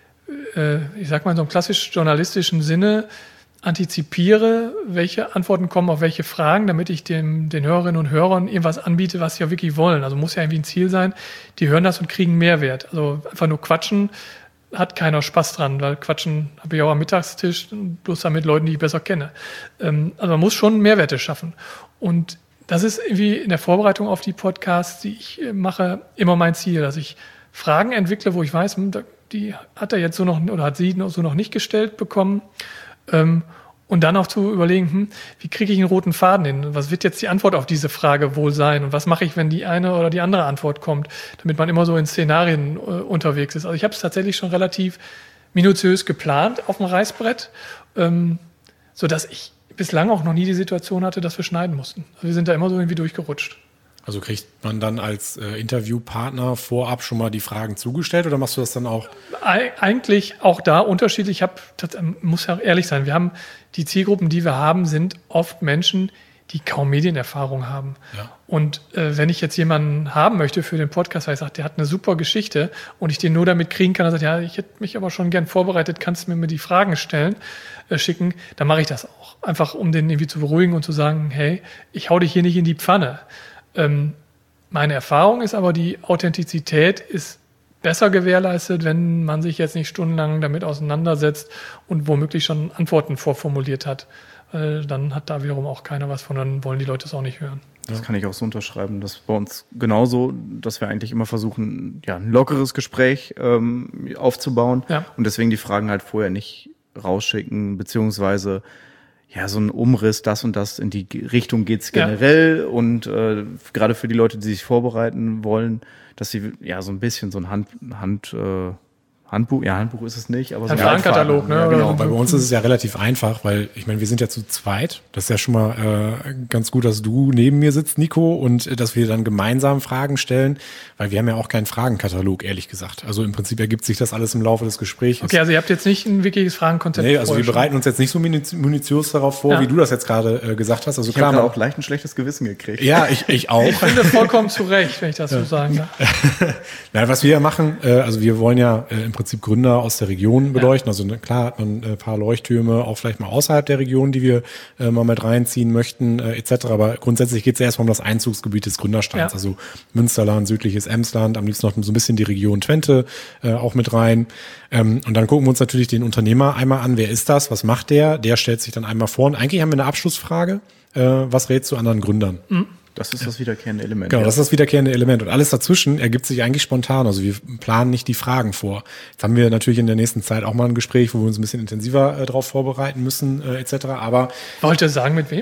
äh, ich sag mal in so einem klassisch journalistischen Sinne, antizipiere, welche Antworten kommen auf welche Fragen, damit ich dem, den Hörerinnen und Hörern irgendwas anbiete, was sie ja wirklich wollen. Also muss ja irgendwie ein Ziel sein, die hören das und kriegen Mehrwert. Also einfach nur quatschen, hat keiner Spaß dran, weil quatschen habe ich auch am Mittagstisch, bloß dann mit Leuten, die ich besser kenne. Ähm, also man muss schon Mehrwerte schaffen. Und das ist irgendwie in der Vorbereitung auf die Podcasts, die ich mache, immer mein Ziel, dass ich Fragen entwickle, wo ich weiß, die hat er jetzt so noch oder hat sie so noch nicht gestellt bekommen. Ähm, und dann auch zu überlegen, hm, wie kriege ich einen roten Faden hin? Was wird jetzt die Antwort auf diese Frage wohl sein? Und was mache ich, wenn die eine oder die andere Antwort kommt? Damit man immer so in Szenarien äh, unterwegs ist. Also ich habe es tatsächlich schon relativ minutiös geplant auf dem Reißbrett, ähm, sodass ich bislang auch noch nie die Situation hatte, dass wir schneiden mussten. Also wir sind da immer so irgendwie durchgerutscht. Also kriegt man dann als äh, Interviewpartner vorab schon mal die Fragen zugestellt oder machst du das dann auch? Eig- eigentlich auch da unterschiedlich. Ich hab, das muss ja ehrlich sein, wir haben die Zielgruppen, die wir haben, sind oft Menschen, die kaum Medienerfahrung haben. Ja. Und äh, wenn ich jetzt jemanden haben möchte für den Podcast, weil ich sage, der hat eine super Geschichte und ich den nur damit kriegen kann, dass er sagt, ja, ich hätte mich aber schon gern vorbereitet, kannst du mir mal die Fragen stellen, äh, schicken, dann mache ich das auch. Einfach, um den irgendwie zu beruhigen und zu sagen, hey, ich hau dich hier nicht in die Pfanne. Ähm, meine Erfahrung ist aber, die Authentizität ist besser gewährleistet, wenn man sich jetzt nicht stundenlang damit auseinandersetzt und womöglich schon Antworten vorformuliert hat. Äh, dann hat da wiederum auch keiner was von, dann wollen die Leute es auch nicht hören. Das kann ich auch so unterschreiben. Das ist bei uns genauso, dass wir eigentlich immer versuchen, ja, ein lockeres Gespräch ähm, aufzubauen ja. und deswegen die Fragen halt vorher nicht rausschicken, beziehungsweise ja, so ein Umriss, das und das, in die Richtung geht's generell ja. und äh, gerade für die Leute, die sich vorbereiten wollen, dass sie ja so ein bisschen so ein Hand, Hand äh, Handbuch, ja, Handbuch ist es nicht, aber so ein Fragenkatalog, ne? Ja, genau. Bei uns ist es ja relativ einfach, weil ich meine, wir sind ja zu zweit. Das ist ja schon mal äh, ganz gut, dass du neben mir sitzt, Nico, und äh, dass wir dann gemeinsam Fragen stellen, weil wir haben ja auch keinen Fragenkatalog, ehrlich gesagt. Also im Prinzip ergibt sich das alles im Laufe des Gesprächs. Okay, also ihr habt jetzt nicht ein wirkliches Fragenkonzept. Nee, also wir bereiten uns jetzt nicht so minutiös darauf vor, ja. wie du das jetzt gerade äh, gesagt hast. Also ich habe auch leicht ein schlechtes Gewissen gekriegt. Ja, ich, ich auch. Ich finde vollkommen zu Recht, wenn ich das ja. so sagen darf. Na, was wir ja machen, äh, also wir wollen ja äh, im Prinzip Gründer aus der Region beleuchten. Ja. Also ne, klar hat man ein paar Leuchttürme, auch vielleicht mal außerhalb der Region, die wir äh, mal mit reinziehen möchten, äh, et cetera. Aber grundsätzlich geht es ja erstmal um das Einzugsgebiet des Gründersteins. Ja. Also Münsterland, südliches Emsland, am liebsten noch so ein bisschen die Region Twente äh, auch mit rein. Ähm, und dann gucken wir uns natürlich den Unternehmer einmal an. Wer ist das? Was macht der? Der stellt sich dann einmal vor. Und eigentlich haben wir eine Abschlussfrage. Äh, was rätst du anderen Gründern? Mhm. Das ist das wiederkehrende Element. Genau, ja. das ist das wiederkehrende Element. Und alles dazwischen ergibt sich eigentlich spontan. Also wir planen nicht die Fragen vor. Jetzt haben wir natürlich in der nächsten Zeit auch mal ein Gespräch, wo wir uns ein bisschen intensiver äh, darauf vorbereiten müssen, äh, et cetera. Aber wollt ihr sagen, mit wem?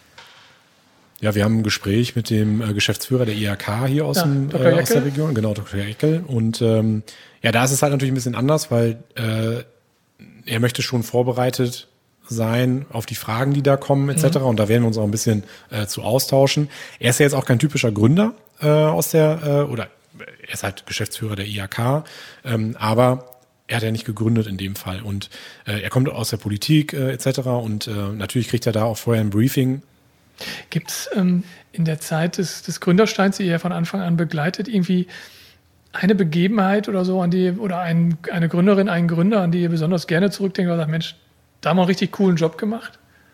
Ja, wir haben ein Gespräch mit dem äh, Geschäftsführer der I H K hier aus, ja, dem, äh, aus der Region. Genau, Doktor Eckel. Und ähm, ja, da ist es halt natürlich ein bisschen anders, weil äh, er möchte schon vorbereitet sein auf die Fragen, die da kommen, et cetera. Mhm. Und da werden wir uns auch ein bisschen äh, zu austauschen. Er ist ja jetzt auch kein typischer Gründer äh, aus der, äh, oder er ist halt Geschäftsführer der I H K, ähm, aber er hat ja nicht gegründet in dem Fall. Und äh, er kommt aus der Politik äh, et cetera. Und äh, natürlich kriegt er da auch vorher ein Briefing. Gibt es ähm, in der Zeit des, des Gründersteins, die ihr von Anfang an begleitet, irgendwie eine Begebenheit oder so, an die, oder ein, eine Gründerin, einen Gründer, an die ihr besonders gerne zurückdenkt und sagt, Mensch, da haben wir einen richtig coolen Job gemacht?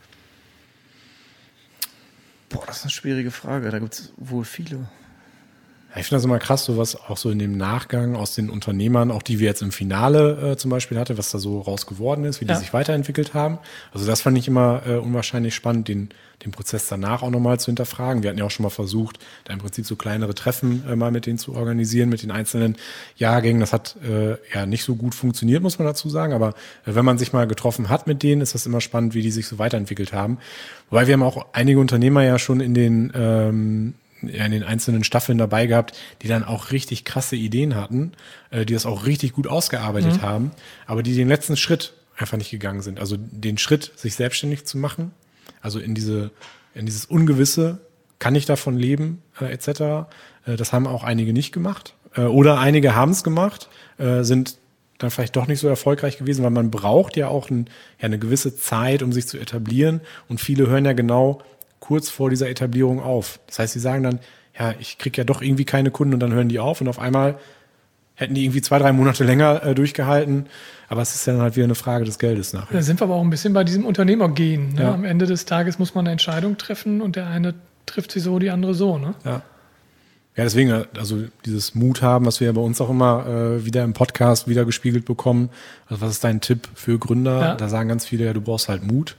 Boah, das ist eine schwierige Frage. Da gibt es wohl viele. Ja, ich finde das immer krass, so was auch so in dem Nachgang aus den Unternehmern, auch die wir jetzt im Finale äh, zum Beispiel hatte, was da so raus geworden ist, wie die ja. sich weiterentwickelt haben. Also das fand ich immer äh, unwahrscheinlich spannend, den, den Prozess danach auch nochmal zu hinterfragen. Wir hatten ja auch schon mal versucht, da im Prinzip so kleinere Treffen äh, mal mit denen zu organisieren, mit den einzelnen Jahrgängen. Das hat äh, ja nicht so gut funktioniert, muss man dazu sagen. Aber äh, wenn man sich mal getroffen hat mit denen, ist das immer spannend, wie die sich so weiterentwickelt haben. Wobei wir haben auch einige Unternehmer ja schon in den ähm, ja, in den einzelnen Staffeln dabei gehabt, die dann auch richtig krasse Ideen hatten, äh, die das auch richtig gut ausgearbeitet mhm. haben, aber die den letzten Schritt einfach nicht gegangen sind. Also den Schritt, sich selbstständig zu machen, also in diese, in dieses Ungewisse, kann ich davon leben, äh, et cetera. Äh, das haben auch einige nicht gemacht. Äh, oder einige haben es gemacht, äh, sind dann vielleicht doch nicht so erfolgreich gewesen, weil man braucht ja auch ein, ja, eine gewisse Zeit, um sich zu etablieren. Und viele hören ja genau kurz vor dieser Etablierung auf. Das heißt, sie sagen dann, ja, ich kriege ja doch irgendwie keine Kunden und dann hören die auf und auf einmal hätten die irgendwie zwei, drei Monate länger äh, durchgehalten. Aber es ist dann halt wieder eine Frage des Geldes nachher. Da sind wir aber auch ein bisschen bei diesem Unternehmergehen. Ne? Ja. Am Ende des Tages muss man eine Entscheidung treffen und der eine trifft sie so, die andere so. Ne? Ja. Ja, deswegen, also dieses Mut haben, was wir ja bei uns auch immer äh, wieder im Podcast wieder gespiegelt bekommen. Also was ist dein Tipp für Gründer? Ja. Da sagen ganz viele, ja, du brauchst halt Mut.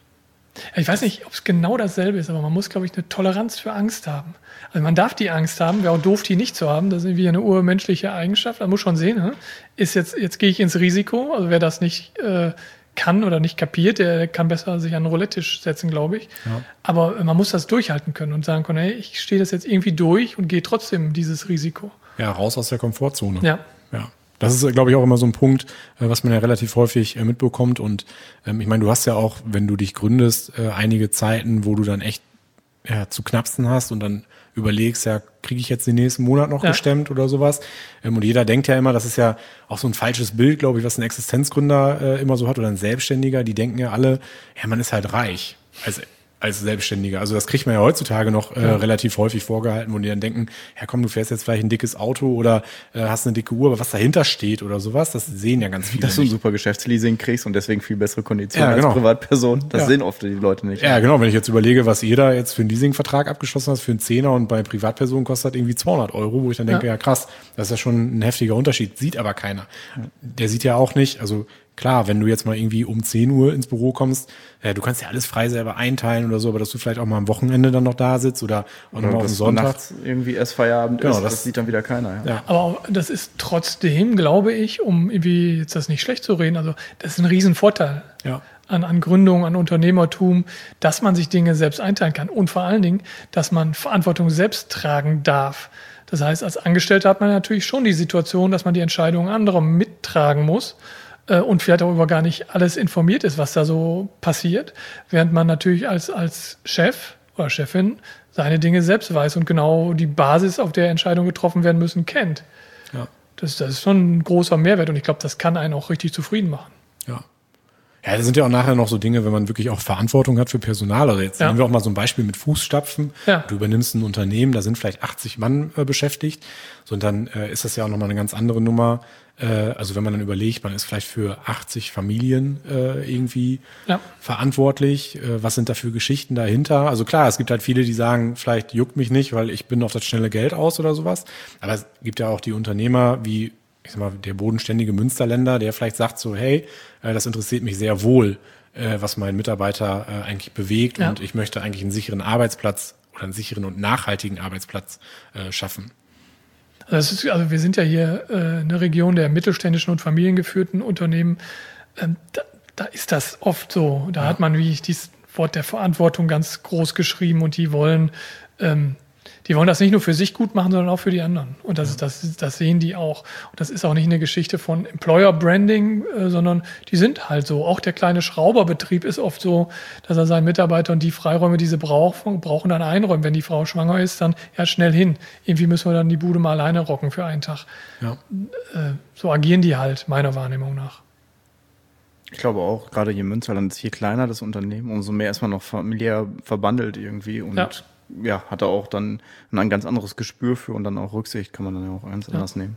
Ich weiß nicht, ob es genau dasselbe ist, aber man muss, glaube ich, eine Toleranz für Angst haben. Also man darf die Angst haben, wäre auch doof, die nicht zu haben. Das ist irgendwie eine urmenschliche Eigenschaft. Man muss schon sehen, ne? ist jetzt, jetzt gehe ich ins Risiko. Also wer das nicht äh, kann oder nicht kapiert, der kann besser sich an den Roulette-Tisch setzen, glaube ich. Ja. Aber man muss das durchhalten können und sagen können, hey, ich stehe das jetzt irgendwie durch und gehe trotzdem dieses Risiko. Ja, raus aus der Komfortzone. Ja. Ja. Das ist, glaube ich, auch immer so ein Punkt, was man ja relativ häufig mitbekommt. Und ähm, ich meine, du hast ja auch, wenn du dich gründest, äh, einige Zeiten, wo du dann echt ja, zu knapsen hast und dann überlegst, ja, kriege ich jetzt den nächsten Monat noch ja. gestemmt oder sowas. Ähm, und jeder denkt ja immer, das ist ja auch so ein falsches Bild, glaube ich, was ein Existenzgründer äh, immer so hat oder ein Selbstständiger. Die denken ja alle, ja, man ist halt reich als als Selbstständiger. Also das kriegt man ja heutzutage noch äh, ja. relativ häufig vorgehalten, wo die dann denken, ja komm, du fährst jetzt vielleicht ein dickes Auto oder äh, hast eine dicke Uhr, aber was dahinter steht oder sowas, das sehen ja ganz viele. Dass du ein super Geschäftsleasing kriegst und deswegen viel bessere Konditionen ja, genau. als Privatperson, das ja. sehen oft die Leute nicht. Ja, genau, wenn ich jetzt überlege, was jeder jetzt für einen Leasingvertrag abgeschlossen hat, für einen Zehner und bei Privatpersonen kostet irgendwie zweihundert Euro, wo ich dann denke, ja, ja krass, das ist ja schon ein heftiger Unterschied, sieht aber keiner. Ja. Der sieht ja auch nicht, also klar, wenn du jetzt mal irgendwie um zehn Uhr ins Büro kommst, äh, du kannst ja alles frei selber einteilen oder so, aber dass du vielleicht auch mal am Wochenende dann noch da sitzt oder auch noch mal auf den Sonntag. Nachts irgendwie erst Feierabend genau, ist, das, das sieht dann wieder keiner. Ja. Ja. Aber das ist trotzdem, glaube ich, um irgendwie jetzt das nicht schlecht zu reden, also das ist ein Riesenvorteil ja. an, an Gründung, an Unternehmertum, dass man sich Dinge selbst einteilen kann und vor allen Dingen, dass man Verantwortung selbst tragen darf. Das heißt, als Angestellter hat man natürlich schon die Situation, dass man die Entscheidungen anderer mittragen muss und vielleicht auch über gar nicht alles informiert ist, was da so passiert, während man natürlich als, als Chef oder Chefin seine Dinge selbst weiß und genau die Basis, auf der Entscheidungen getroffen werden müssen, kennt. Ja. Das, das ist schon ein großer Mehrwert und ich glaube, das kann einen auch richtig zufrieden machen. Ja. Ja, das sind ja auch nachher noch so Dinge, wenn man wirklich auch Verantwortung hat für Personal. Also jetzt ja. nehmen wir auch mal so ein Beispiel mit Fußstapfen. Ja. Du übernimmst ein Unternehmen, da sind vielleicht achtzig Mann äh, beschäftigt. So, und dann äh, ist das ja auch nochmal eine ganz andere Nummer. Äh, also wenn man dann überlegt, man ist vielleicht für achtzig Familien äh, irgendwie ja. verantwortlich. Äh, was sind da für Geschichten dahinter? Also klar, es gibt halt viele, die sagen, vielleicht juckt mich nicht, weil ich bin auf das schnelle Geld aus oder sowas. Aber es gibt ja auch die Unternehmer wie ich sag mal, der bodenständige Münsterländer, der vielleicht sagt so, hey, äh, das interessiert mich sehr wohl, äh, was mein Mitarbeiter äh, eigentlich bewegt ja. und ich möchte eigentlich einen sicheren Arbeitsplatz oder einen sicheren und nachhaltigen Arbeitsplatz äh, schaffen. Also, das ist, also wir sind ja hier äh, eine Region der mittelständischen und familiengeführten Unternehmen. Ähm, da, da ist das oft so. Da ja. hat man, wie ich dieses Wort der Verantwortung ganz groß geschrieben und die wollen ähm, Die wollen das nicht nur für sich gut machen, sondern auch für die anderen. Und das, ja. das, das sehen die auch. Und das ist auch nicht eine Geschichte von Employer Branding, äh, sondern die sind halt so. Auch der kleine Schrauberbetrieb ist oft so, dass er seinen Mitarbeitern die Freiräume, die sie brauchen, brauchen dann einräumen. Wenn die Frau schwanger ist, dann ja schnell hin. Irgendwie müssen wir dann die Bude mal alleine rocken für einen Tag. Ja. Äh, so agieren die halt, meiner Wahrnehmung nach. Ich glaube auch, gerade je Münsterland ist, je kleiner das Unternehmen, umso mehr ist man noch familiär verbandelt irgendwie und ja. ja, hat er auch dann ein ganz anderes Gespür für und dann auch Rücksicht kann man dann ja auch ganz ja. anders nehmen.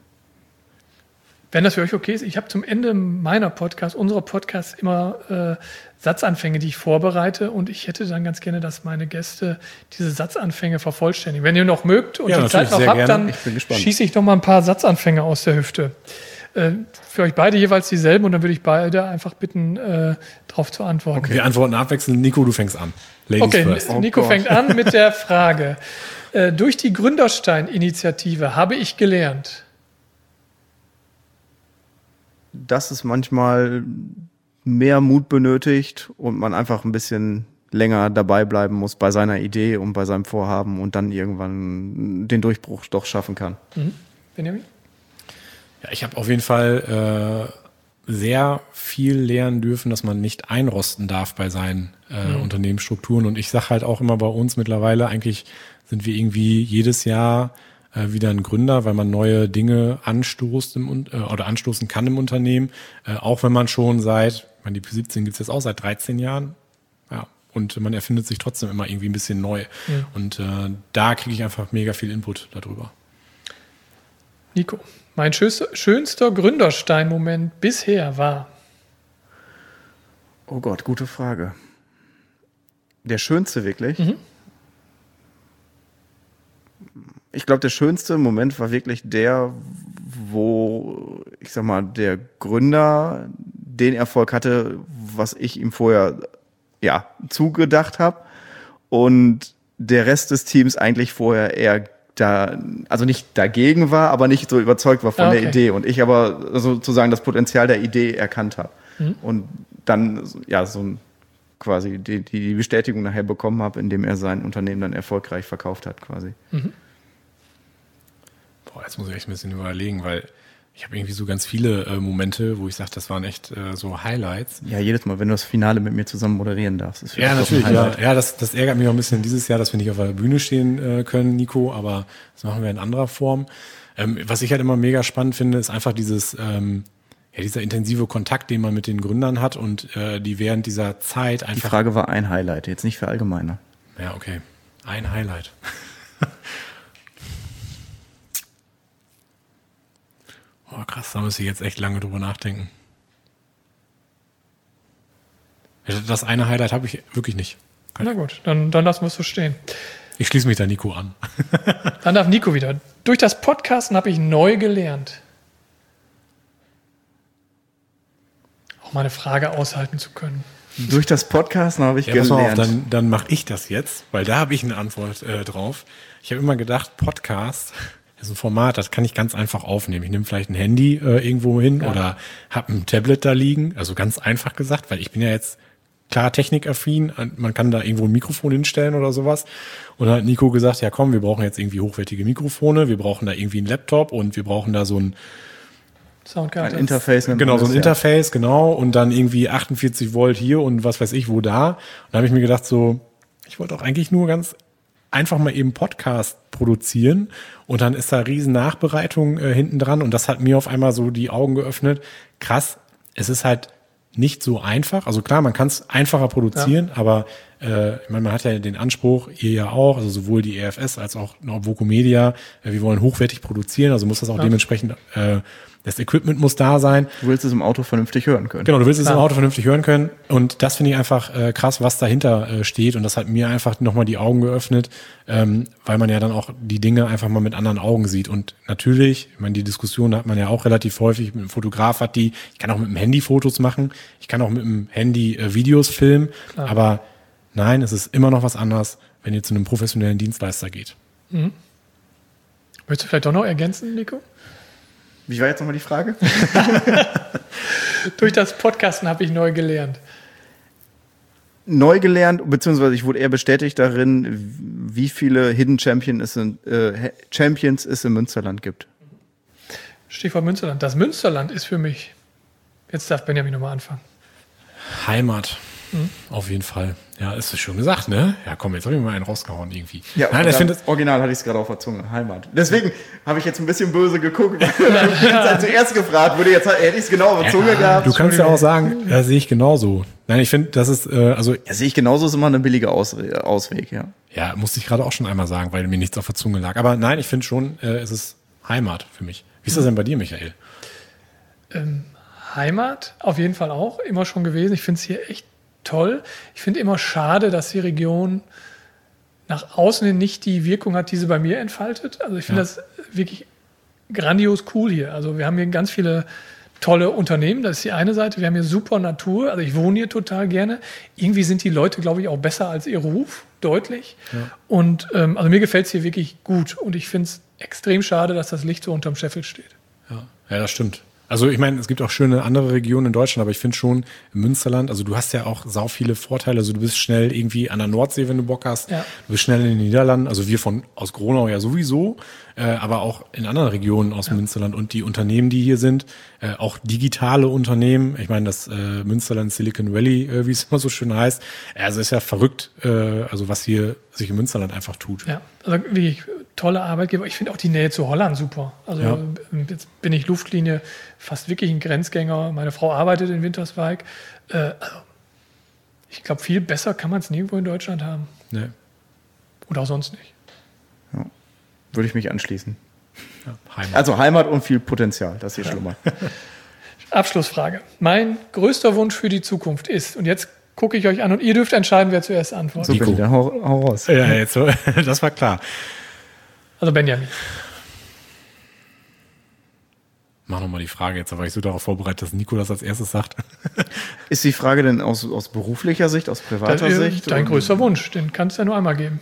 Wenn das für euch okay ist, ich habe zum Ende meiner Podcast, unserer Podcasts immer äh, Satzanfänge, die ich vorbereite und ich hätte dann ganz gerne, dass meine Gäste diese Satzanfänge vervollständigen. Wenn ihr noch mögt und ja, die Zeit noch habt, gerne. dann schieße ich noch mal ein paar Satzanfänge aus der Hüfte. Äh, für euch beide jeweils dieselben und dann würde ich beide einfach bitten, äh, darauf zu antworten. Okay, wir antworten abwechselnd. Nico, du fängst an. Ladies okay, first. Nico oh fängt an mit der Frage. Äh, durch die Gründerstein-Initiative habe ich gelernt, dass es manchmal mehr Mut benötigt und man einfach ein bisschen länger dabei bleiben muss bei seiner Idee und bei seinem Vorhaben und dann irgendwann den Durchbruch doch schaffen kann. Mhm. Benjamin? Ja, ich habe auf jeden Fall äh, sehr viel lernen dürfen, dass man nicht einrosten darf bei seinen äh, mhm. Unternehmensstrukturen. Und ich sage halt auch immer bei uns mittlerweile, eigentlich sind wir irgendwie jedes Jahr äh, wieder ein Gründer, weil man neue Dinge anstoßt im, äh, oder anstoßen kann im Unternehmen. Äh, auch wenn man schon seit, ich meine, die P siebzehn gibt's jetzt auch seit dreizehn Jahren. Ja. Und man erfindet sich trotzdem immer irgendwie ein bisschen neu. Mhm. Und äh, da kriege ich einfach mega viel Input darüber. Nico, mein schönster, schönster Gründerstein-Moment bisher war? Oh Gott, gute Frage. Der schönste wirklich? Mhm. Ich glaube, der schönste Moment war wirklich der, wo, ich sag mal, der Gründer den Erfolg hatte, was ich ihm vorher ja zugedacht habe. Und der Rest des Teams eigentlich vorher eher da, also nicht dagegen war, aber nicht so überzeugt war von ah, okay. der Idee und ich aber sozusagen das Potenzial der Idee erkannt habe mhm. und dann ja so ein, quasi die, die Bestätigung nachher bekommen habe, indem er sein Unternehmen dann erfolgreich verkauft hat quasi. Mhm. Boah, jetzt muss ich echt ein bisschen überlegen, weil ich habe irgendwie so ganz viele äh, Momente, wo ich sage, das waren echt äh, so Highlights. Ja, jedes Mal, wenn du das Finale mit mir zusammen moderieren darfst. Ist ja, natürlich. Ja, ja das, das ärgert mich auch ein bisschen dieses Jahr, dass wir nicht auf der Bühne stehen äh, können, Nico, aber das machen wir in anderer Form. Ähm, was ich halt immer mega spannend finde, ist einfach dieses, ähm, ja, dieser intensive Kontakt, den man mit den Gründern hat und äh, die während dieser Zeit einfach... Die Frage war ein Highlight, jetzt nicht für allgemeiner. Ja, okay. Ein Highlight. Oh, krass, da muss ich jetzt echt lange drüber nachdenken. Das eine Highlight habe ich wirklich nicht. Na gut, dann, dann lassen wir es so stehen. Ich schließe mich da Nico an. Dann darf Nico wieder. Durch das Podcasten habe ich neu gelernt, auch mal eine Frage aushalten zu können. Durch das Podcasten habe ich ja, gelernt. Auf, dann dann mache ich das jetzt, weil da habe ich eine Antwort äh, drauf. Ich habe immer gedacht, Podcast... Das ist ein Format, das kann ich ganz einfach aufnehmen. Ich nehme vielleicht ein Handy äh, irgendwo hin ja. oder habe ein Tablet da liegen. Also ganz einfach gesagt, weil ich bin ja jetzt klar technikaffin. Man kann da irgendwo ein Mikrofon hinstellen oder sowas. Und dann hat Nico gesagt, ja komm, wir brauchen jetzt irgendwie hochwertige Mikrofone. Wir brauchen da irgendwie einen Laptop und wir brauchen da so ein Soundkarte. Ein Interface. Genau, so ein Interface, genau. Und dann irgendwie achtundvierzig Volt hier und was weiß ich wo da. Und da habe ich mir gedacht so, ich wollte auch eigentlich nur ganz einfach mal eben Podcast produzieren und dann ist da riesen Nachbereitung äh, hinten dran und das hat mir auf einmal so die Augen geöffnet. Krass, es ist halt nicht so einfach. Also klar, man kann es einfacher produzieren, ja. aber äh, ich meine, man hat ja den Anspruch, ihr ja auch, also sowohl die E F S als auch Vocomedia, äh, wir wollen hochwertig produzieren, also muss das auch ja. dementsprechend äh, das Equipment muss da sein. Du willst es im Auto vernünftig hören können. Genau, du willst es Klar. im Auto vernünftig hören können. Und das finde ich einfach äh, krass, was dahinter äh, steht. Und das hat mir einfach nochmal die Augen geöffnet, ähm, weil man ja dann auch die Dinge einfach mal mit anderen Augen sieht. Und natürlich, ich meine, die Diskussion hat man ja auch relativ häufig. Mit dem Fotograf hat die, ich kann auch mit dem Handy Fotos machen, ich kann auch mit dem Handy äh, Videos filmen. Klar. Aber nein, es ist immer noch was anderes, wenn ihr zu einem professionellen Dienstleister geht. Mhm. Willst du vielleicht doch noch ergänzen, Nico? Wie war jetzt nochmal die Frage? Durch das Podcasten habe ich neu gelernt. Neu gelernt, beziehungsweise ich wurde eher bestätigt darin, wie viele Hidden Champion es in, äh, Champions es im Münsterland gibt. Stichwort Münsterland. Das Münsterland ist für mich, jetzt darf Benjamin nochmal anfangen. Heimat. Mhm. Auf jeden Fall. Ja, ist es schon gesagt, ne? Ja, komm, jetzt habe ich mal einen rausgehauen irgendwie. Ja, Nein, ich das Original hatte ich es gerade auf der Zunge. Heimat. Deswegen habe ich jetzt ein bisschen böse geguckt. Ich habe zuerst gefragt, würde jetzt hätte ich es genau auf der Zunge ja, gehabt. Du kannst ja auch sagen, ja, sehe ich genauso. Nein, ich finde, das ist, äh, also. Ja, sehe ich genauso, ist immer eine billige Aus- Ausweg, ja. Ja, musste ich gerade auch schon einmal sagen, weil mir nichts auf der Zunge lag. Aber nein, ich finde schon, äh, es ist Heimat für mich. Wie ist das denn bei dir, Michael? Ähm, Heimat, auf jeden Fall auch, immer schon gewesen. Ich finde es hier echt toll. Ich finde immer schade, dass die Region nach außen hin nicht die Wirkung hat, die sie bei mir entfaltet. Also ich finde ja. das wirklich grandios cool hier. Also wir haben hier ganz viele tolle Unternehmen, das ist die eine Seite. Wir haben hier super Natur, also ich wohne hier total gerne. Irgendwie sind die Leute, glaube ich, auch besser als ihr Ruf, deutlich. Ja. Und ähm, also mir gefällt es hier wirklich gut und ich finde es extrem schade, dass das Licht so unterm Scheffel steht. Ja, ja, das stimmt. Also ich meine, es gibt auch schöne andere Regionen in Deutschland, aber ich finde schon im Münsterland, also du hast ja auch sau viele Vorteile. Also du bist schnell irgendwie an der Nordsee, wenn du Bock hast. Ja. Du bist schnell in den Niederlanden, also wir von aus Gronau ja sowieso, äh, aber auch in anderen Regionen aus dem ja. Münsterland. Und die Unternehmen, die hier sind, äh, auch digitale Unternehmen. Ich meine, das äh, Münsterland Silicon Valley, äh, wie es immer so schön heißt. Also ist ja verrückt, äh, also was hier sich im Münsterland einfach tut. Ja, also wirklich tolle Arbeitgeber. Ich finde auch die Nähe zu Holland super. Also ja. jetzt bin ich Luftlinie fast wirklich ein Grenzgänger. Meine Frau arbeitet in Winterswijk. Äh, also ich glaube, viel besser kann man es nirgendwo in Deutschland haben. Nee. Oder auch sonst nicht. Ja. Würde ich mich anschließen. Ja, Heimat. Also Heimat und viel Potenzial, das ist hier ja. schlimmer. Abschlussfrage. Mein größter Wunsch für die Zukunft ist, und jetzt gucke ich euch an und ihr dürft entscheiden, wer zuerst antwortet. So, Benni, dann hau, hau raus. Ja, jetzt, das war klar. Also Benjamin. Mach nochmal die Frage jetzt, aber ich so darauf vorbereitet, dass Nico das als erstes sagt. Ist die Frage denn aus, aus beruflicher Sicht, aus privater das, Sicht? Dein größter Wunsch, den kannst du ja nur einmal geben.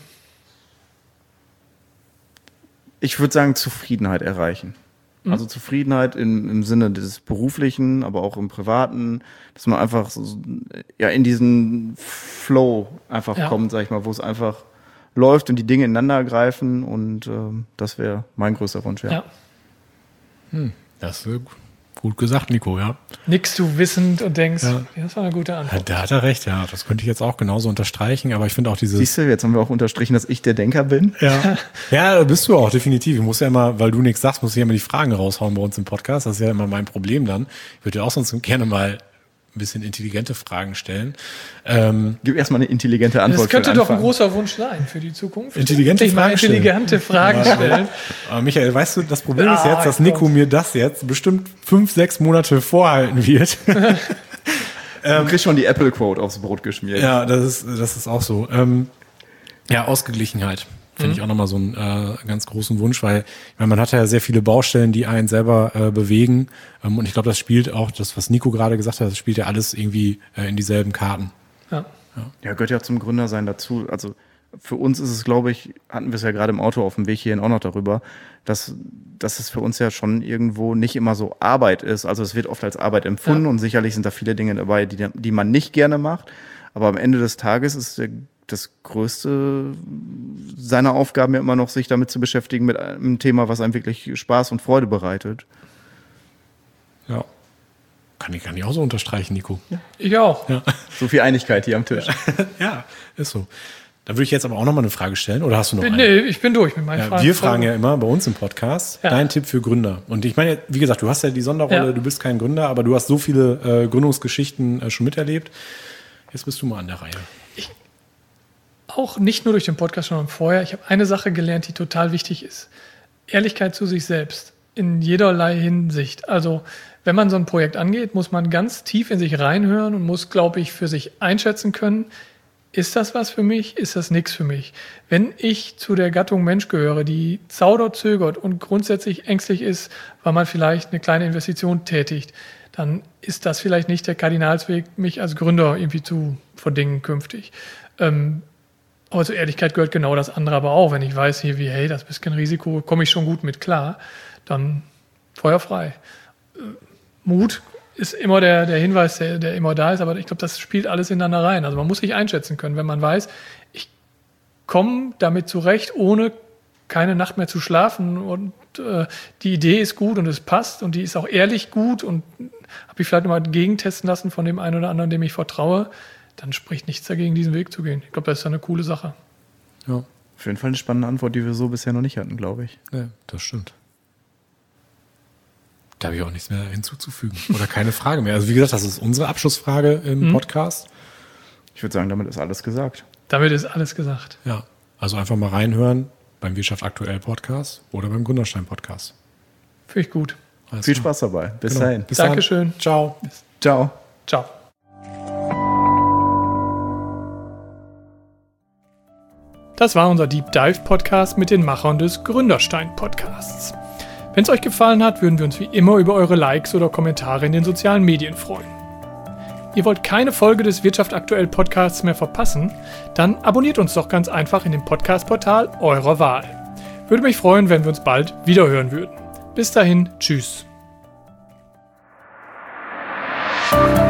Ich würde sagen, Zufriedenheit erreichen. Mhm. Also Zufriedenheit im, im Sinne des Beruflichen, aber auch im Privaten, dass man einfach so, ja, in diesen Flow einfach ja. kommt, sag ich mal, wo es einfach läuft und die Dinge ineinander greifen und ähm, das wäre mein größter Wunsch, ja. ja. Hm, das ist gut gesagt, Nico, ja. Nickst du wissend und denkst, ja. das war eine gute Antwort. Ja, da hat er recht, ja. Das könnte ich jetzt auch genauso unterstreichen, aber ich finde auch diese. Siehst du, jetzt haben wir auch unterstrichen, dass ich der Denker bin. Ja, ja, bist du auch, definitiv. Ich muss ja immer, weil du nichts sagst, muss ich ja immer die Fragen raushauen bei uns im Podcast. Das ist ja immer mein Problem dann. Ich würde dir auch sonst gerne mal ein bisschen intelligente Fragen stellen. Ähm, Gib erstmal eine intelligente Antwort. Das könnte doch ein großer Wunsch sein für die Zukunft. Intelligente Fragen intelligente Fragen stellen. stellen. Aber Michael, weißt du, das Problem ah, ist jetzt, dass Nico mir das jetzt bestimmt fünf, sechs Monate vorhalten wird. Du ähm, kriegst schon die Apple-Quote aufs Brot geschmiert. Ja, das ist, das ist auch so. Ähm, ja, Ausgeglichenheit. Finde mhm. ich auch nochmal so einen äh, ganz großen Wunsch, weil ich meine, man hat ja sehr viele Baustellen, die einen selber äh, bewegen. Ähm, und ich glaube, das spielt auch, das, was Nico gerade gesagt hat, das spielt ja alles irgendwie äh, in dieselben Karten. Ja. Ja. ja, gehört ja zum Gründersein dazu. Also für uns ist es, glaube ich, hatten wir es ja gerade im Auto auf dem Weg hierhin auch noch darüber, dass, dass es für uns ja schon irgendwo nicht immer so Arbeit ist. Also es wird oft als Arbeit empfunden ja. und sicherlich sind da viele Dinge dabei, die, die man nicht gerne macht. Aber am Ende des Tages ist der das Größte seiner Aufgaben ja immer noch, sich damit zu beschäftigen mit einem Thema, was einem wirklich Spaß und Freude bereitet. Ja. Kann ich, kann ich auch so unterstreichen, Nico. Ja. Ich auch. Ja. So viel Einigkeit hier am Tisch. Ja, ist so. Da würde ich jetzt aber auch noch mal eine Frage stellen. Oder hast du noch eine? Nee, ich bin durch mit meinen ja, Fragen. Wir fragen ja immer bei uns im Podcast, ja. dein Tipp für Gründer. Und ich meine, wie gesagt, du hast ja die Sonderrolle, ja. du bist kein Gründer, aber du hast so viele äh, Gründungsgeschichten äh, schon miterlebt. Jetzt bist du mal an der Reihe. Ich Auch nicht nur durch den Podcast, sondern vorher. Ich habe eine Sache gelernt, die total wichtig ist. Ehrlichkeit zu sich selbst. In jederlei Hinsicht. Also, wenn man so ein Projekt angeht, muss man ganz tief in sich reinhören und muss, glaube ich, für sich einschätzen können, ist das was für mich, ist das nichts für mich? Wenn ich zu der Gattung Mensch gehöre, die zaudert, zögert und grundsätzlich ängstlich ist, weil man vielleicht eine kleine Investition tätigt, dann ist das vielleicht nicht der Kardinalsweg, mich als Gründer irgendwie zu verdingen künftig. Ähm, Aber zur Ehrlichkeit gehört genau das andere aber auch. Wenn ich weiß, hier wie, hey, das bisschen Risiko, komme ich schon gut mit klar, dann feuerfrei. Mut ist immer der, der Hinweis, der, der immer da ist, aber ich glaube, das spielt alles ineinander rein. Also man muss sich einschätzen können, wenn man weiß, ich komme damit zurecht, ohne keine Nacht mehr zu schlafen und äh, die Idee ist gut und es passt und die ist auch ehrlich gut und habe ich vielleicht nochmal gegentesten lassen von dem einen oder anderen, dem ich vertraue, dann spricht nichts dagegen, diesen Weg zu gehen. Ich glaube, das ist eine coole Sache. Ja, auf jeden Fall eine spannende Antwort, die wir so bisher noch nicht hatten, glaube ich. Ja, das stimmt. Da habe ich auch nichts mehr hinzuzufügen. Oder keine Frage mehr. Also wie gesagt, das ist unsere Abschlussfrage im mhm. Podcast. Ich würde sagen, damit ist alles gesagt. Damit ist alles gesagt. Ja, also einfach mal reinhören beim Wirtschaft aktuell Podcast oder beim Gründerstein Podcast. Finde ich gut. Alles Viel klar. Spaß dabei. Bis genau. dahin. Bis Dankeschön. Dann. Ciao. Bis. Ciao. Ciao. Das war unser Deep Dive Podcast mit den Machern des Gründerstein Podcasts. Wenn es euch gefallen hat, würden wir uns wie immer über eure Likes oder Kommentare in den sozialen Medien freuen. Ihr wollt keine Folge des Wirtschaft aktuell Podcasts mehr verpassen? Dann abonniert uns doch ganz einfach in dem Podcast-Portal eurer Wahl. Würde mich freuen, wenn wir uns bald wiederhören würden. Bis dahin, tschüss. Tschüss.